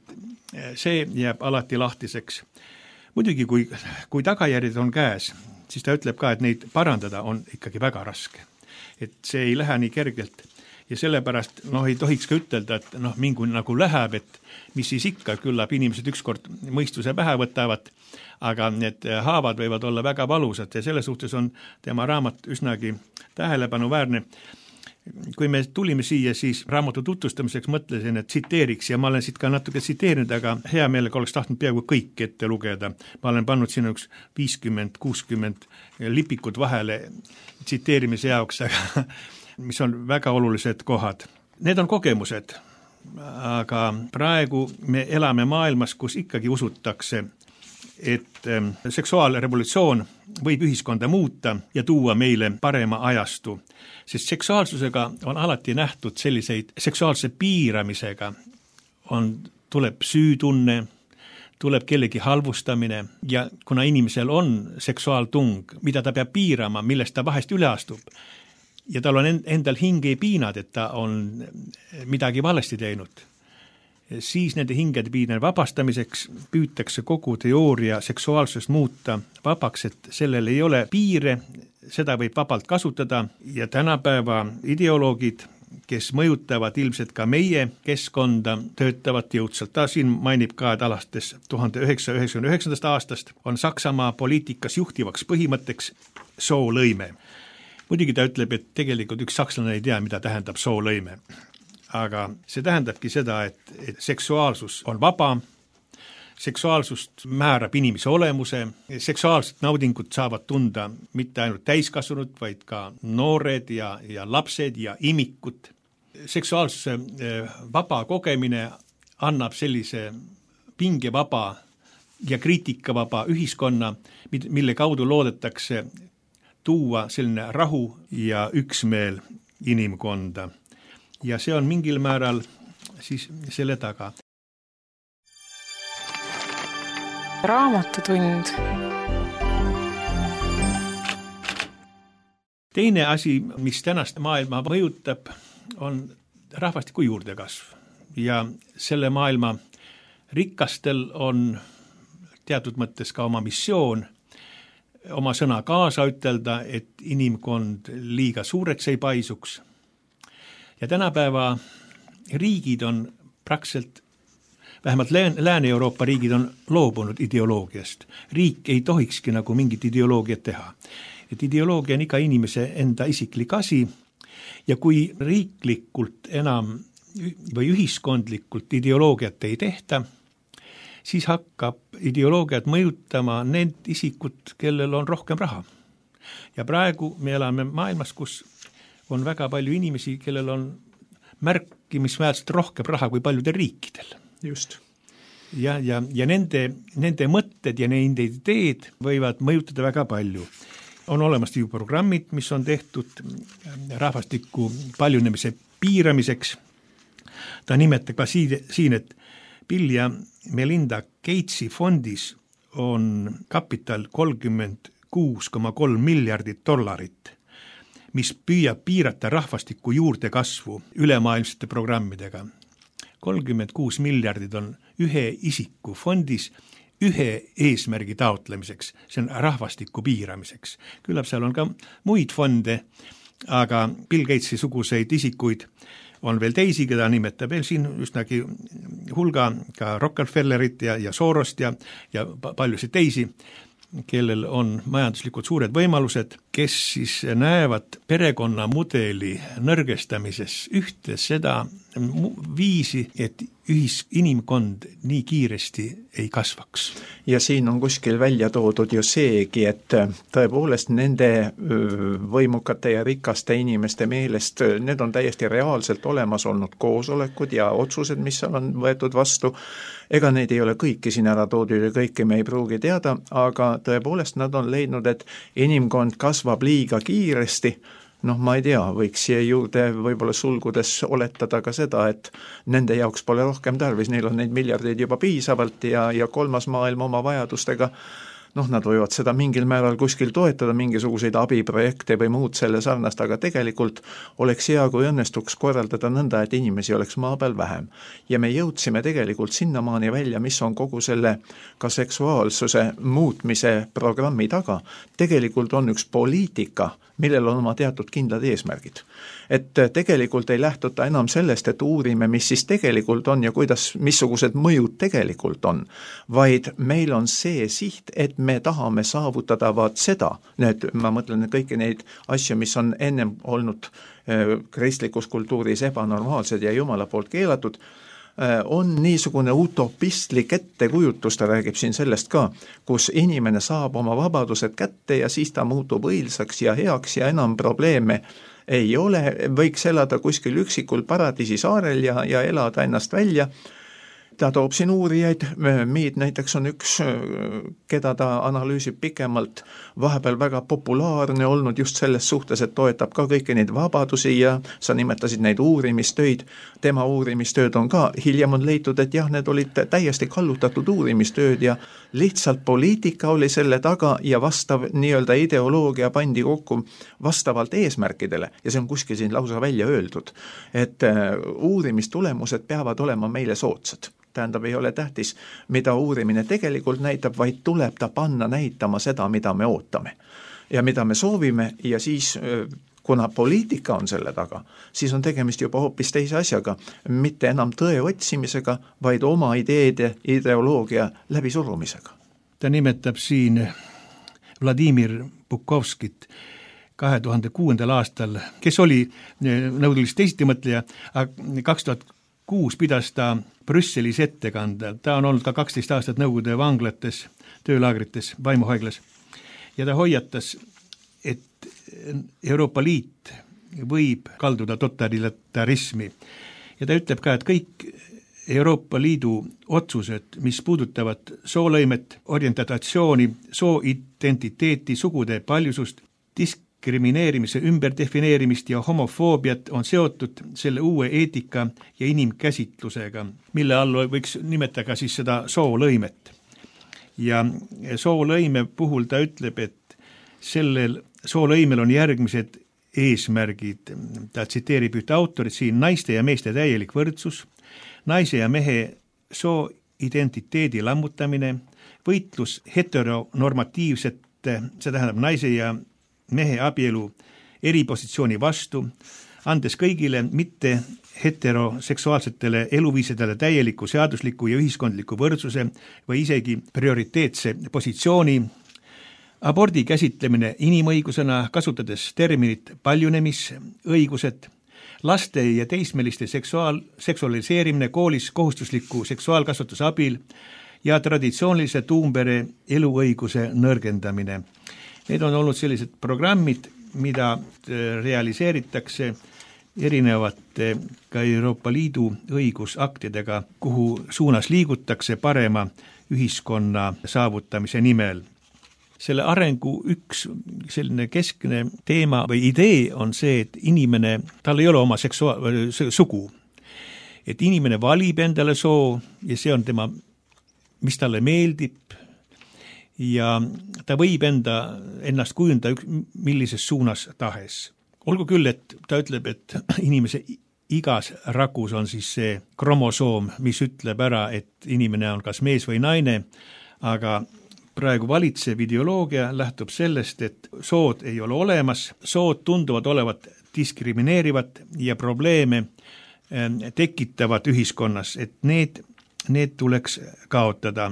see jääb alati lahtiseks. Muidugi, kui, kui tagajärjed on käes, siis ta ütleb ka, et neid parandada on ikkagi väga raske. Et see ei lähe nii kergelt ja sellepärast noh, ei tohiks ka ütelda, et noh, mingu nagu läheb, et mis siis ikka, küllap inimesed ükskord mõistuse pähe võtavad, aga need haavad võivad olla väga valusad ja selle suhtes on tema raamat üsnagi tähelepanuväärne. Kui me tulime siia, siis raamatu tutvustamiseks mõtlesin, et tsiteeriks ja ma olen siit ka natuke tsiteerinud, aga hea meelega oleks tahtnud peaaegu kõik ette lugeda. Ma olen pannud sinna üks viiskümmend kuuskümmend lipikut vahele tsiteerimise jaoks, aga mis on väga olulised kohad. Need on kogemused, aga praegu me elame maailmas, kus ikkagi usutakse, et seksuaalrevolutsioon võib ühiskonda muuta ja tuua meile parema ajastu, sest seksuaalsusega on alati nähtud selliseid seksuaalse piiramisega, on, tuleb süütunne, tuleb kellegi halvustamine ja kuna inimesel on seksuaaltung, mida ta peab piirama, millest ta vahest üle astub ja tal on endal hinge piinad, et ta on midagi valesti teinud, siis nende hingede piirne vabastamiseks püütakse kogu teooria seksuaalsust muuta vabaks, et sellel ei ole piire, seda võib vabalt kasutada ja tänapäeva ideoloogid, kes mõjutavad ilmselt ka meie keskkonda, töötavad jõudsalt. Ta siin mainib ka, et alates tuhande üheksasaja üheksakümne üheksandast aastast on Saksamaa poliitikas juhtivaks põhimõtteks soolõime. Muidugi ta ütleb, et tegelikult üks sakslane ei tea, mida tähendab soolõime. Aga see tähendabki seda, et, et seksuaalsus on vaba, seksuaalsust määrab inimese olemuse, seksuaalset naudingut saavad tunda mitte ainult täiskasvanud, vaid ka noored ja, ja lapsed ja imikud. Seksuaalsuse vaba kogemine annab sellise pingevaba ja kriitikavaba ühiskonna, mille kaudu loodetakse tuua selline rahu ja üksmeel inimkonda. Ja see on mingil määral siis selle taga. Raamatutund. Teine asi, mis tänast maailma mõjutab, on rahvastiku juurdekasv ja selle maailma Rikastel on teatud mõttes ka oma missioon, oma sõna kaasa ütelda, et inimkond liiga suureks ei paisuks. Ja tänapäeva riigid on praktiliselt, vähemalt Lääne-Euroopa riigid on loobunud ideoloogiast. Riik ei tohikski nagu mingit ideoloogiat teha. Et ideoloogia on iga inimese enda isiklik asi ja kui riiklikult enam või ühiskondlikult ideoloogiat ei tehta, siis hakkab ideoloogiat mõjutama need isikud, kellel on rohkem raha. Ja praegu me elame maailmas, kus on väga palju inimesi, kellel on märkimisväärselt rohkem raha kui paljudel riikidel. Just. Ja, ja, ja nende, nende mõtted ja nende ideed võivad mõjutada väga palju. On olemas ju programmid, mis on tehtud rahvastiku paljunemise piiramiseks. Ta nimetab ka siin, et Bill ja Melinda Gatesi fondis on kapital kolmkümmend kuus koma kolm miljardit dollarit, mis püüab piirata rahvastiku juurde kasvu ülemaailmsete programmidega. kolmkümmend kuus miljardid on ühe isiku fondis ühe eesmärgi taotlemiseks, see on rahvastiku piiramiseks. Küllap seal on ka muid fonde, aga Bill Gatesi suguseid isikuid on veel teisi, keda nimetab veel siin üsnagi hulga, ka Rockefellerit ja, ja Sorost ja, ja paljusid teisi, kellel on majanduslikud suured võimalused, kes siis näevad perekonnamudeli nõrgestamises ühte seda viisi, et ühis, inimkond nii kiiresti ei kasvaks. Ja siin on kuskil välja toodud ju seegi, et tõepoolest nende võimukate ja rikaste inimeste meelest, need on täiesti reaalselt olemas olnud koosolekud ja otsused, mis on võetud vastu. Ega neid ei ole kõiki siin ära toodud ja kõiki me ei pruugi teada, aga tõepoolest nad on leidnud, et inimkond kasvab liiga kiiresti. Noh, ma ei tea, võiks siia juurde võib-olla sulgudes oletada ka seda, et nende jaoks pole rohkem tarvis, neil on neid miljardeid juba piisavalt ja, ja kolmas maailm oma vajadustega, noh, nad võivad seda mingil määral kuskil toetada, mingisuguseid abiprojekte või muud selle sarnast, aga tegelikult oleks hea, kui õnnestuks korraldada nõnda, et inimesi oleks maa peal vähem. Ja me jõudsime tegelikult sinnamaani välja, mis on kogu selle ka seksuaalsuse muutmise programmi taga. Tegelikult on üks poliitika, millel on oma teatud kindlad eesmärgid. Et tegelikult ei lähtuta enam sellest, et uurime, mis siis tegelikult on ja kuidas, missugused mõjud tegelikult on, vaid meil on see siht, et me tahame saavutada vaat seda, need, ma mõtlen kõiki neid asju, mis on ennem olnud kristlikus kultuuris ebanormaalsed ja Jumala poolt keelatud, on niisugune utopistlik ettekujutus, ta räägib siin sellest ka, kus inimene saab oma vabadused kätte ja siis ta muutub õilsaks ja heaks ja enam probleeme ei ole, võiks elada kuskil üksikul paradiisi saarel ja, ja elada ennast välja. Ta toob siin uurijaid, Mead näiteks on üks, keda ta analüüsib pikemalt, vahepeal väga populaarne olnud just selles suhtes, et toetab ka kõiki neid vabadusi ja sa nimetasid neid uurimistöid. Tema uurimistööd on ka, hiljem on leitud, et jah, need olid täiesti kallutatud uurimistööd ja lihtsalt poliitika oli selle taga ja vastav nii-öelda ideoloogia pandi kokku vastavalt eesmärkidele ja see on kuskil siin lausa välja öeldud, et uurimistulemused peavad olema meile soodsad. Tähendab, ei ole tähtis, mida uurimine tegelikult näitab, vaid tuleb ta panna näitama seda, mida me ootame ja mida me soovime ja siis, kuna poliitika on selle taga, siis on tegemist juba hoopis teise asjaga, mitte enam tõe otsimisega, vaid oma ideede, ideoloogia läbisurumisega. Ta nimetab siin Vladimir Bukovskit kahe tuhande kuuendal aastal, kes oli nõudelist teisitimõtleja, aga kaks tuhat kuus pidas ta Brüsselis ettekande. Ta on olnud ka kaksteist aastat Nõukogude vanglates, töölaagrites, vaimuhaiglas. Ja ta hoiatas, et Euroopa Liit võib kalduda totalitarismi. Ja ta ütleb ka, et kõik Euroopa Liidu otsused, mis puudutavad soolõimet, orientatsiooni, sooidentiteeti, sugude paljusust, disk krimineerimise ümberdefineerimist ja homofoobiat on seotud selle uue eetika ja inimkäsitlusega, mille all võiks nimetada siis seda soolõimet. Ja soolõime puhul ta ütleb, et sellel soolõimel on järgmised eesmärgid. Ta tsiteerib ühte autorit siin, naiste ja meeste täielik võrdsus, naise ja mehe soo identiteedi lammutamine, võitlus heteronormatiivsete, see tähendab naise ja mehe abielu eripositsiooni vastu, andes kõigile mitte heteroseksuaalsetele eluviisidele täieliku seadusliku ja ühiskondliku võrdsuse või isegi prioriteetse positsiooni, abordi käsitlemine inimõigusena, kasutades terminit paljunemisõigused, laste ja teismeliste seksuaal, seksualiseerimine koolis kohustusliku seksuaalkasvatuse abil ja traditsioonilise tuumpere eluõiguse nõrgendamine. Need on olnud sellised programmid, mida realiseeritakse erinevate ka Euroopa Liidu õigusaktidega, kuhu suunas liigutakse parema ühiskonna saavutamise nimel. Selle arengu üks selline keskne teema või idee on see, et inimene, tal ei ole oma seksuaal, sugu. Et inimene valib endale soo ja see on tema, mis talle meeldib ja ta võib enda, ennast kujunda millises suunas tahes. Olgu küll, et ta ütleb, et inimese igas rakus on siis see kromosoom, mis ütleb ära, et inimene on kas mees või naine, aga praegu valitsev ideoloogia lähtub sellest, et sood ei ole olemas, sood tunduvad olevat diskrimineerivad ja probleeme tekitavad ühiskonnas, et need, need tuleks kaotada.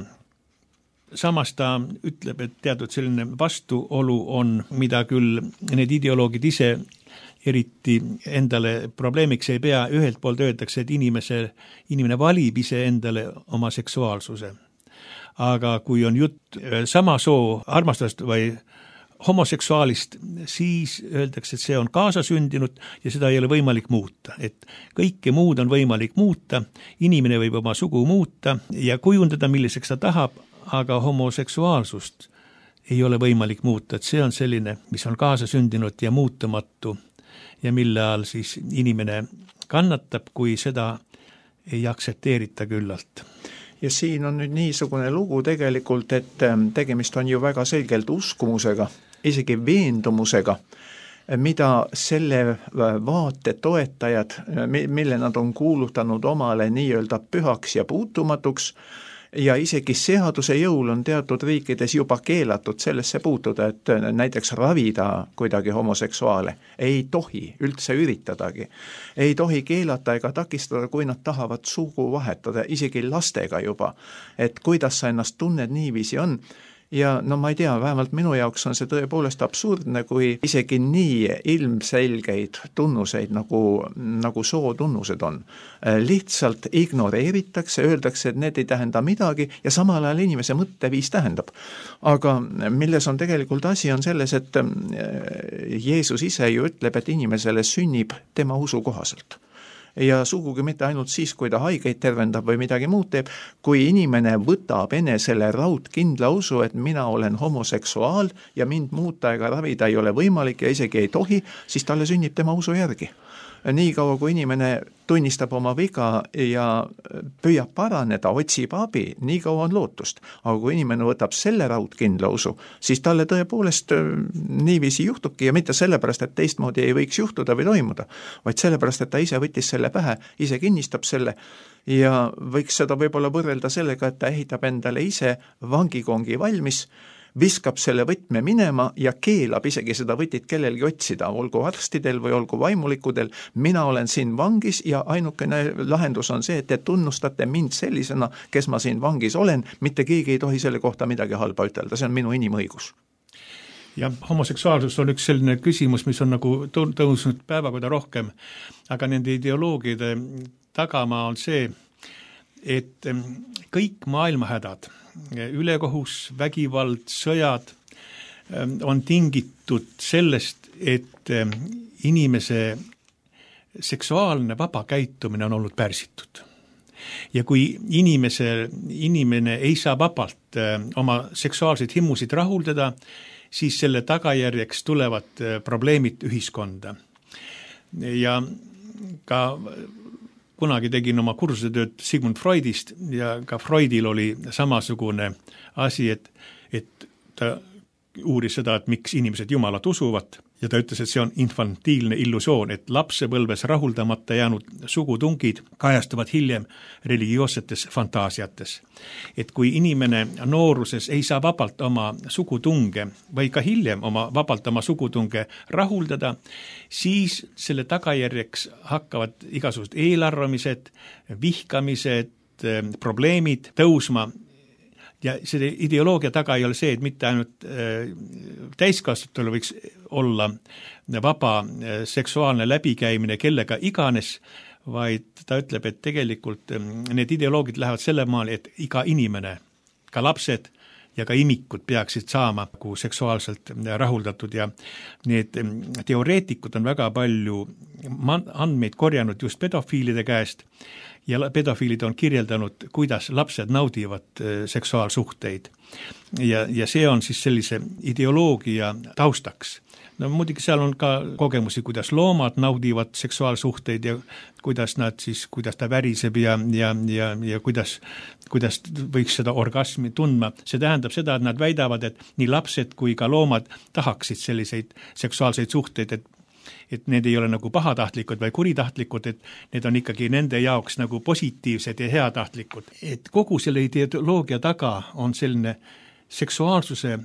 Samas ta ütleb, et teatud selline vastuolu on, mida küll need ideoloogid ise eriti endale probleemiks ei pea, ühelt poolt öeldakse, et inimese, inimene valib ise endale oma seksuaalsuse. Aga kui on jutt sama soo armastusest või homoseksuaalist, siis öeldakse, et see on kaasasündinud ja seda ei ole võimalik muuta. Et kõike muud on võimalik muuta, inimene võib oma sugu muuta ja kujundada, milliseks ta tahab, aga homoseksuaalsust ei ole võimalik muuta. Et see on selline, mis on kaasasündinud ja muutumatu ja mille all siis inimene kannatab, kui seda ei aksepteerita küllalt. Ja siin on nüüd niisugune lugu tegelikult, et tegemist on ju väga selgelt uskumusega, isegi veendumusega, mida selle vaate toetajad, mille nad on kuulutanud omale nii-öelda pühaks ja puutumatuks, ja isegi seaduse jõul on teatud riikides juba keelatud sellesse puutuda, et näiteks ravida kuidagi homoseksuaale. Ei tohi üldse üritadagi. Ei tohi keelata ega takistada, kui nad tahavad sugu vahetada, isegi lastega juba. Et kuidas sa ennast tunned, niiviisi on. Ja no ma ei tea, vähemalt minu jaoks on see tõepoolest absurdne, kui isegi nii ilmselgeid tunnuseid nagu, nagu sootunnused on. Lihtsalt ignoreeritakse, öeldakse, et need ei tähenda midagi ja samal ajal inimese mõtteviis tähendab. Aga milles on tegelikult asi on selles, et Jeesus ise ju ütleb, et inimesele sünnib tema usu kohaselt. Ja sugugi mitte ainult siis, kui ta haigeid tervendab või midagi muud teeb, kui inimene võtab enesele raudkindla usu, et mina olen homoseksuaal ja mind muuta ega ravida ei ole võimalik ja isegi ei tohi, siis talle sünnib tema usu järgi. Nii kaua, kui inimene tunnistab oma viga ja püüab paraneda, otsib abi, nii kaua on lootust. Aga kui inimene võtab selle raudkindla usu, siis talle tõepoolest niiviisi juhtubki ja mitte sellepärast, et teistmoodi ei võiks juhtuda või toimuda, vaid sellepärast, et ta ise võttis selle pähe, ise kinnistab selle ja võiks seda võib-olla võrrelda sellega, et ta ehitab endale ise vangikongi valmis, viskab selle võtme minema ja keelab isegi seda võtit kellelgi otsida, olgu arstidel või olgu vaimulikudel. Mina olen siin vangis ja ainukene lahendus on see, et te tunnustate mind sellisena, kes ma siin vangis olen, mitte keegi ei tohi selle kohta midagi halba ütelda, see on minu inimõigus. Ja homoseksuaalsus on üks selline küsimus, mis on nagu tõusnud päevakoda rohkem, aga nende ideoloogide tagamaa on see, et kõik maailma hädad, ülekohus, vägivald, sõjad on tingitud sellest, et inimese seksuaalne vaba käitumine on olnud pärsitud. Ja kui inimese, inimene ei saa vabalt oma seksuaalseid himmusid rahuldada, siis selle tagajärjeks tulevad probleemid ühiskonda. Ja ka kunagi tegin oma kursusetööd Sigmund Freudist ja ka Freudil oli samasugune asi, et, et ta uuris seda, et miks inimesed Jumalat usuvad ja ta ütles, et see on infantiilne illusioon, et lapsepõlves rahuldamata jäänud sugutungid kajastuvad hiljem religioossetes fantaasiates. Et kui inimene nooruses ei saa vabalt oma sugutunge või ka hiljem oma vabalt oma sugutunge rahuldada, siis selle tagajärjeks hakkavad igasugused eelarvamised, vihkamised, probleemid tõusma. Ja selle ideoloogia taga ei ole see, et mitte ainult täiskasvatul võiks olla vaba seksuaalne läbikäimine kellega iganes, vaid ta ütleb, et tegelikult need ideoloogid lähevad selle maale, et iga inimene, ka lapsed ja ka imikud peaksid saama seksuaalselt rahuldatud ja need teoreetikud on väga palju andmeid korjanud just pedofiilide käest ja pedofiilid on kirjeldanud, kuidas lapsed naudivad seksuaalsuhteid. Ja, ja see on siis sellise ideoloogia taustaks. No muidugi seal on ka kogemusi, kuidas loomad naudivad seksuaalsuhteid ja kuidas nad siis, kuidas ta väriseb ja, ja, ja, ja kuidas, kuidas võiks seda orgasmi tundma. See tähendab seda, et nad väidavad, et nii lapsed kui ka loomad tahaksid selliseid seksuaalseid suhteid, et et need ei ole nagu pahatahtlikud või kuritahtlikud, et need on ikkagi nende jaoks nagu positiivsed ja heatahtlikud. Et kogu selle ideoloogia taga on selline seksuaalsuse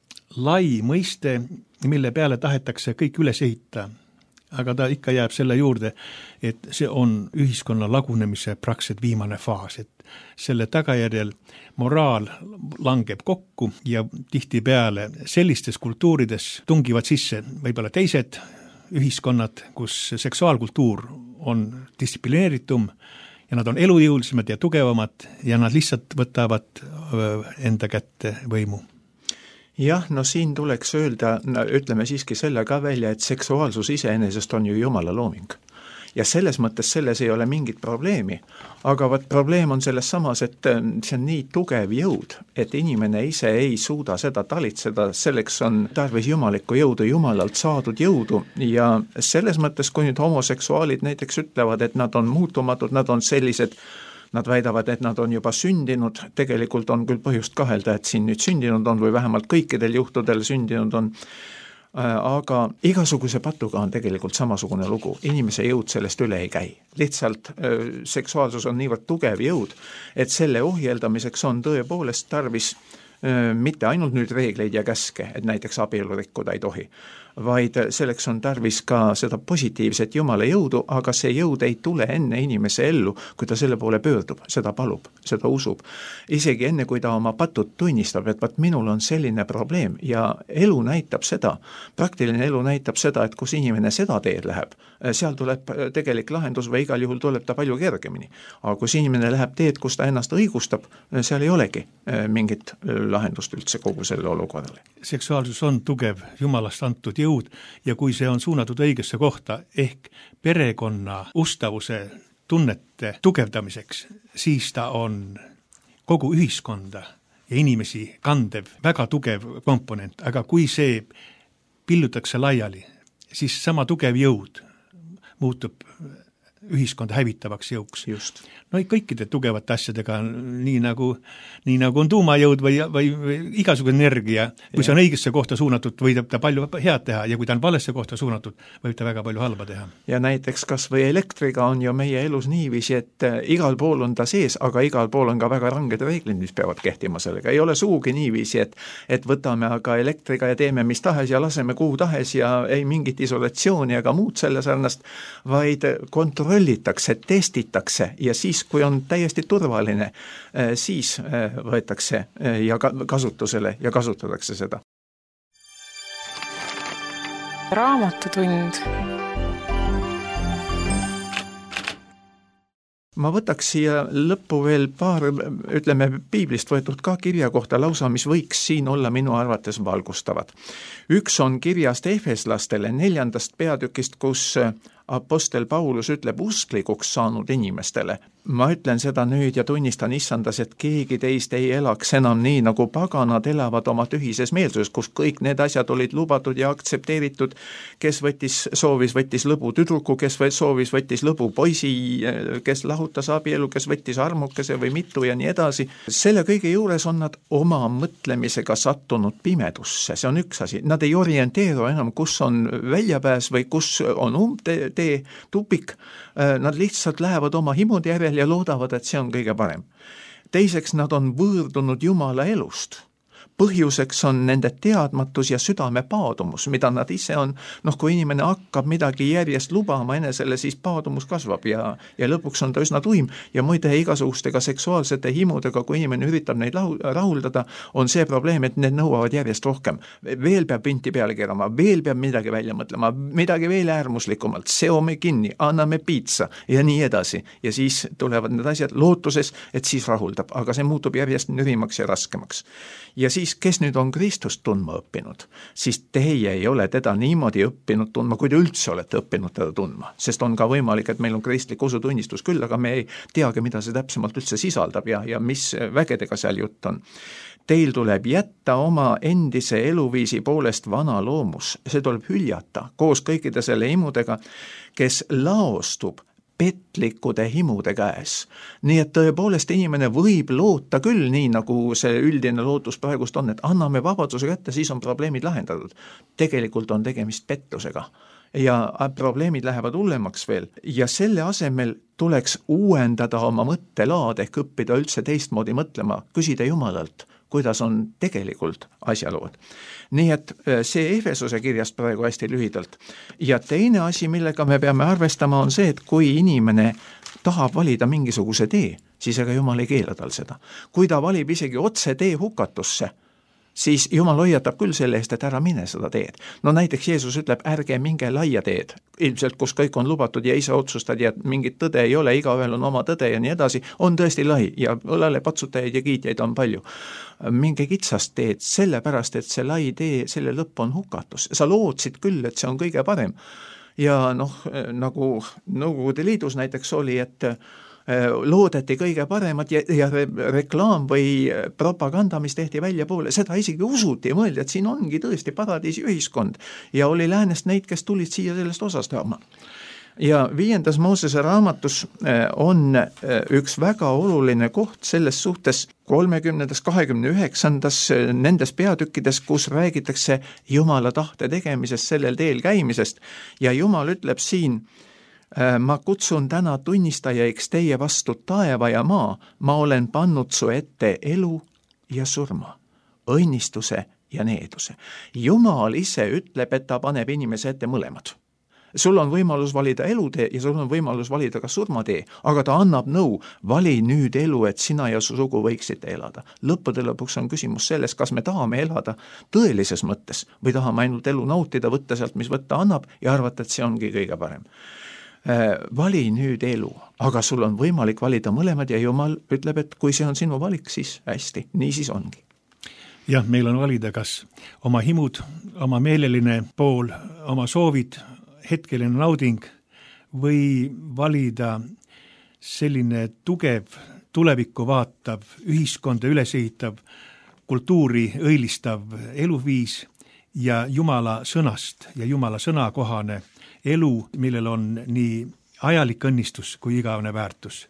lai mõiste, mille peale tahetakse kõik üles ehitada. Aga ta ikka jääb selle juurde, et see on ühiskonna lagunemise praktiliselt viimane faas, et selle tagajärjel moraal langeb kokku ja tihtipeale sellistes kultuurides tungivad sisse võib-olla teised ühiskonnad, kus seksuaalkultuur on distsiplineeritum ja nad on elujõulisemad ja tugevamad ja nad lihtsalt võtavad enda kätte võimu. Jah, no siin tuleks öelda, ütleme siiski selle ka välja, et seksuaalsus iseenesest on ju Jumala looming. Ja selles mõttes selles ei ole mingit probleemi, aga võt probleem on selles samas, et see on nii tugev jõud, et inimene ise ei suuda seda talitseda, selleks on tarvis jumalikku jõudu, Jumalalt saadud jõudu ja selles mõttes, kui nüüd homoseksuaalid näiteks ütlevad, et nad on muutumatud, nad on sellised, nad väidavad, et nad on juba sündinud, tegelikult on küll põhjust kahelda, et siin nüüd sündinud on või vähemalt kõikidel juhtudel sündinud on, aga igasuguse patuga on tegelikult samasugune lugu. Inimese jõud sellest üle ei käi. Lihtsalt öö, seksuaalsus on niivõrd tugev jõud, et selle ohjeldamiseks on tõepoolest tarvis öö, mitte ainult nüüd reegleid ja käske, et näiteks abielu rikkuda ei tohi, vaid selleks on tarvis ka seda positiivset Jumala jõudu, aga see jõud ei tule enne inimese ellu, kui ta selle poole pöördub, seda palub, seda usub. Isegi enne, kui ta oma patud tunnistab, et vaat minul on selline probleem ja elu näitab seda, praktiline elu näitab seda, et kus inimene seda teed läheb, seal tuleb tegelik lahendus või igal juhul tuleb ta palju kergemini. Aga kus inimene läheb teed, kus ta ennast õigustab, seal ei olegi mingit lahendust üldse kogu selle olukorrale. Seksuaalsus on tugev Jumalast antud jõud ja kui see on suunatud õigesse kohta ehk perekonna ustavuse tunnete tugevdamiseks, siis ta on kogu ühiskonda ja inimesi kandev väga tugev komponent, aga kui see pillutakse laiali, siis sama tugev jõud muutub ühiskonda hävitavaks jõuks. Just. No kõikide tugevate asjadega, nii nagu, nii nagu on tuumajõud või, või, või igasugune energia, kui see on õigesse kohta suunatud, võib ta palju head teha ja kui ta on valesse kohta suunatud, võib ta väga palju halba teha. Ja näiteks kas või elektriga on ju meie elus niiviisi, et igal pool on ta sees, aga igal pool on ka väga ranged reeglid, mis peavad kehtima sellega. Ei ole suugi niiviisi, et, et võtame aga elektriga ja teeme mis tahes ja laseme kuhu tahes ja ei mingit isolatsiooni ega muud selle sarnast, vaid kontrollitakse, testitakse ja siis kui on täiesti turvaline, siis võetakse ja kasutusele ja kasutatakse seda. Raamatutund. Ma võtaks siia lõppu veel paar, ütleme, piiblist võetud ka kirja kohta lausa, mis võiks siin olla minu arvates valgustavad. Üks on kirjast Efeslastele neljandast peatükist, kus apostel Paulus ütleb usklikuks saanud inimestele, ma ütlen seda nüüd ja tunnistan issandas, et keegi teist ei elaks enam nii, nagu paganad elavad oma tühises meelsuses, kus kõik need asjad olid lubatud ja aktsepteeritud, kes võttis, soovis, võttis lõbu tüdruku, kes soovis, võttis lõbu poisi, kes lahutas abielu, kes võttis armukese või mitu ja nii edasi. Selle kõige juures on nad oma mõtlemisega sattunud pimedusse, see on üks asi. Nad ei orienteeru enam, kus on väljapääs või kus on umbtee, tee, tupik. Nad lihtsalt lähevad oma himude järel ja loodavad, et see on kõige parem. Teiseks, nad on võõrdunud Jumala elust. Põhjuseks on nende teadmatus ja südame paadumus, mida nad ise on, noh, kui inimene hakkab midagi järjest lubama enesele, siis paadumus kasvab ja, ja lõpuks on ta üsna tuim ja muide igasugustega seksuaalsete himudega, kui inimene üritab neid lahu, rahuldada, on see probleem, et need nõuavad järjest rohkem. Veel peab pinti peale keerama, veel peab midagi välja mõtlema, midagi veel äärmuslikumalt, seome kinni, anname piitsa ja nii edasi. Ja siis tulevad need asjad lootuses, et siis rahuldab, aga see muutub järjest nürimaks ja raskemaks. Ja siis, kes nüüd on Kristust tundma õppinud, siis teie ei ole teda niimoodi õppinud tundma, kui te üldse olete õppinud teda tundma, sest on ka võimalik, et meil on kristlik usutunnistus küll, aga me ei teagi, mida see täpsemalt üldse sisaldab ja, ja mis vägedega seal jutt on. Teil tuleb jätta oma endise eluviisi poolest vana loomus, see tuleb hüljata koos kõikide selle imudega, kes laostub petlikkude himude käes. Nii et tõepoolest inimene võib loota küll, nii nagu see üldine lootus praegust on, et anname vabaduse kätte, siis on probleemid lahendatud. Tegelikult on tegemist pettusega ja probleemid lähevad hullemaks veel ja selle asemel tuleks uuendada oma mõttelaad ehk õppida üldse teistmoodi mõtlema, küsida Jumalalt, kuidas on tegelikult asjalood. Nii et see Efesuse kirjast praegu hästi lühidalt. Ja teine asi, millega me peame arvestama, on see, et kui inimene tahab valida mingisuguse tee, siis ega Jumal ei keela tal seda. Kui ta valib isegi otse tee hukatusse, siis Jumal hoiatab küll selle eest, et ära mine seda teed. No näiteks Jeesus ütleb, ärge minge laia teed, ilmselt kus kõik on lubatud ja ise otsustad ja mingit tõde ei ole, igaühel on oma tõde ja nii edasi, on tõesti lai ja õlale patsutajaid ja kiitjaid on palju. Minge kitsast teed, sellepärast, et see lai tee, selle lõpp on hukatus. Sa lootsid küll, et see on kõige parem. Ja noh, nagu Nõukogude Liidus näiteks oli, et loodeti kõige paremat ja, ja reklaam või propaganda, mis tehti välja poole, seda isegi usuti ja mõeldi, et siin ongi tõesti paradiisi ühiskond ja oli läänest neid, kes tulid siia sellest osast saama. Ja viiendas Moosese raamatus on üks väga oluline koht selles suhtes kolmekümnendas, kahekümne üheksandas nendes peatükkides, kus räägitakse Jumala tahte tegemisest, sellel teel käimisest ja Jumal ütleb siin, ma kutsun täna tunnistajaiks teie vastu taeva ja maa, ma olen pannud su ette elu ja surma, õnnistuse ja needuse. Jumal ise ütleb, et ta paneb inimese ette mõlemad. Sul on võimalus valida elutee ja sul on võimalus valida ka surmatee, aga ta annab nõu, vali nüüd elu, et sina ja su sugu võiksite elada. Lõppude lõpuks on küsimus selles, kas me tahame elada tõelises mõttes või tahame ainult elu nautida, võtta sealt, mis võtta annab ja arvata, et see ongi kõige parem. Vali nüüd elu, aga sul on võimalik valida mõlemad ja Jumal ütleb, et kui see on sinu valik, siis hästi, nii siis ongi. Jah, meil on valida kas oma himud, oma meeleline pool, oma soovid, hetkeline nauding või valida selline tugev, tulevikku vaatav, ühiskonda üles ehitav, kultuuri õilistav eluviis ja Jumala sõnast ja Jumala sõnakohane elu, millel on nii ajalik õnnistus kui igavene väärtus.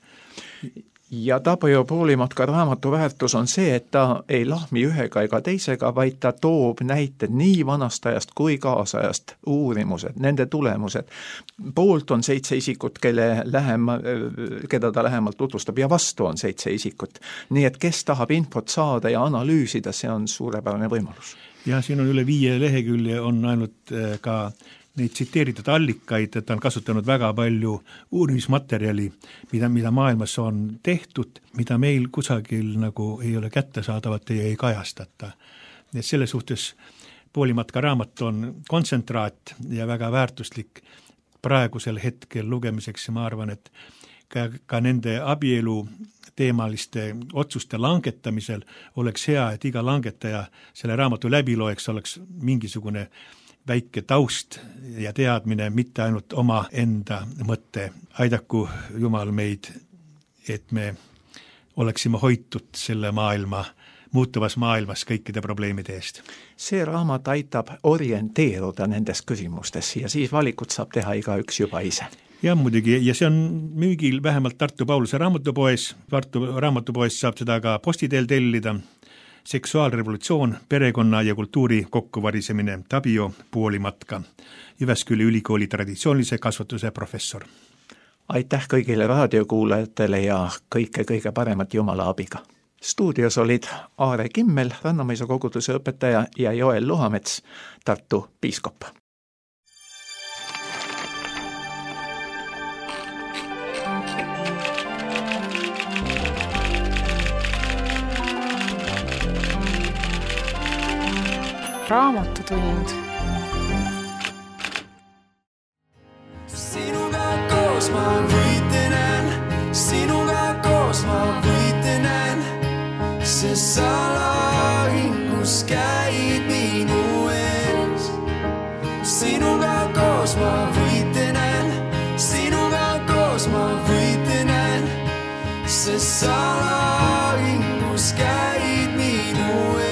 Ja Tapio Poolimatka raamatu väärtus on see, et ta ei lahmi ühega ega teisega, vaid ta toob näited nii vanastajast kui kaasajast uurimused, nende tulemused. Poolt on seitse isikut, kelle lähem, keda ta lähemalt tutvustab ja vastu on seitse isikut. Nii et kes tahab infot saada ja analüüsida, see on suurepärane võimalus. Ja siin on üle viie lehekülje on ainult ka neid tsiteeritud allikaid, et ta on kasutanud väga palju uurimismaterjali, mida, mida maailmas on tehtud, mida meil kusagil nagu ei ole kättesaadavat ja ei kajastata. Et selle suhtes Poolimatka raamat on kontsentraat ja väga väärtuslik praegusel hetkel lugemiseks ja ma arvan, et ka, ka nende abielu teemaliste otsuste langetamisel oleks hea, et iga langetaja selle raamatu läbi loeks, oleks mingisugune väike taust ja teadmine, mitte ainult oma enda mõte. Aidaku Jumal meid, et me oleksime hoitud selle maailma, muutuvas maailmas kõikide probleemide eest. See raamat aitab orienteeruda nendes küsimustes ja siis valikut saab teha igaüks juba ise. Ja muidugi, ja see on müügil vähemalt Tartu Pauluse raamatupoes. Tartu raamatupoes saab seda ka postiteel tellida. Seksuaalrevolutsioon, perekonna ja kultuuri kokkuvarisemine, Tabio Poolimatka, Jyväskylä ülikooli traditsioonilise kasvatuse professor. Aitäh kõigile raadiokuulajatele ja kõike kõige paremat Jumala abiga. Stuudios olid Aare Kimmel, Rannamäise koguduse õpetaja ja Joel Luhamets, Tartu piiskop. Raamatutund. Sinuga koos ma võitlen, sinuga koos ma võitlen, see salahingus käid minu ees. Sinuga koos ma võitlen, sinuga koos ma võitlen, see salahingus käid minu ees.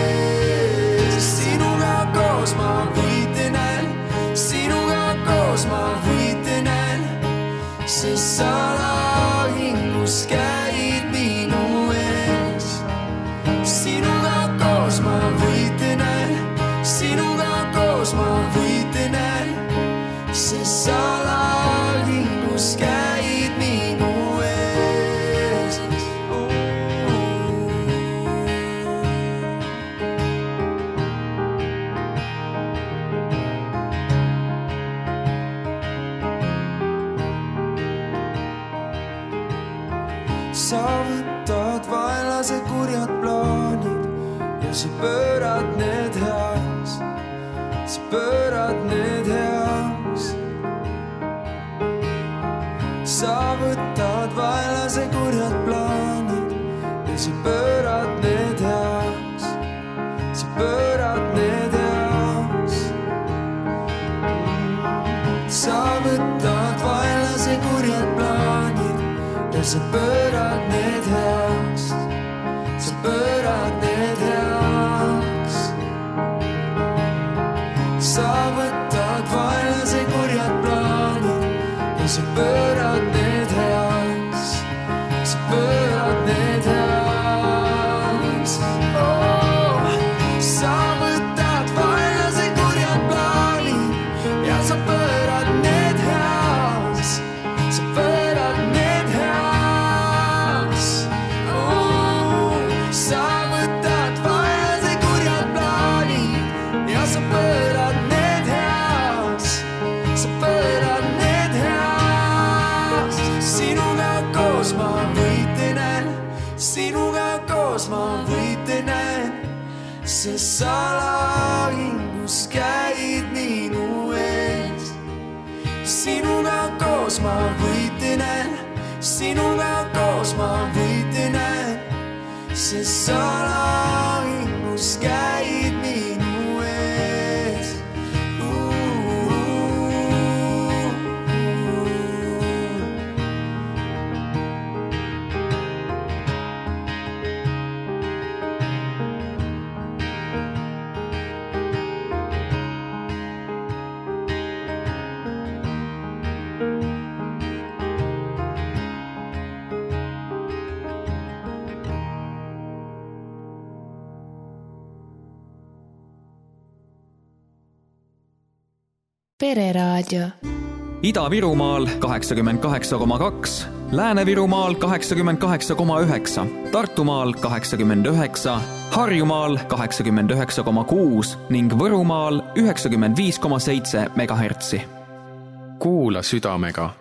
Ma võitlen, sinuga koos ma võitlen, see salahingus käid minu ees. Sinuga koos ma võitlen, sinuga koos ma võitlen, see salahingus käid minu ees. Sa võtad vaenlase kurjad plaanid ja sa pöörad need heaks, sa pöörad need heaks. Sa võtad vaenlase kurjad plaanid ja sa pöörad need heaks, sa pöörad need heaks. Sa võtad vaenlase kurjad plaanid ja sa pöörad need heaks, sa pöörad need heaks. Sa võtad vaenlase kurjad plaanid ja sa pöörad need heaks, sa pöörad need heaks. Oh, sa võtad vaenlase kurjad plaanid ja sa pöörad need heaks, sa pöörad need heaks. Oh, sa võtad vaenlase kurjad plaanid ja sa pöörad need heaks, sa pöörad need heaks. Sinuga koos ma võitlen, sinuga koos ma võitlen, see salahingus käid minu ees. Sinuga koos ma võitlen, sinuga koos ma võitlen, see salahingus käid minu ees. Pereraadio. Ida-Virumaal kaheksakümmend kaheksa koma kaks, Lääne-Virumaal kaheksakümmend kaheksa koma üheksa, Tartumaal kaheksakümmend üheksa, Harjumaal kaheksakümmend üheksa koma kuus ning Võrumaal üheksakümmend viis koma seitse megahertsi. Kuula südamega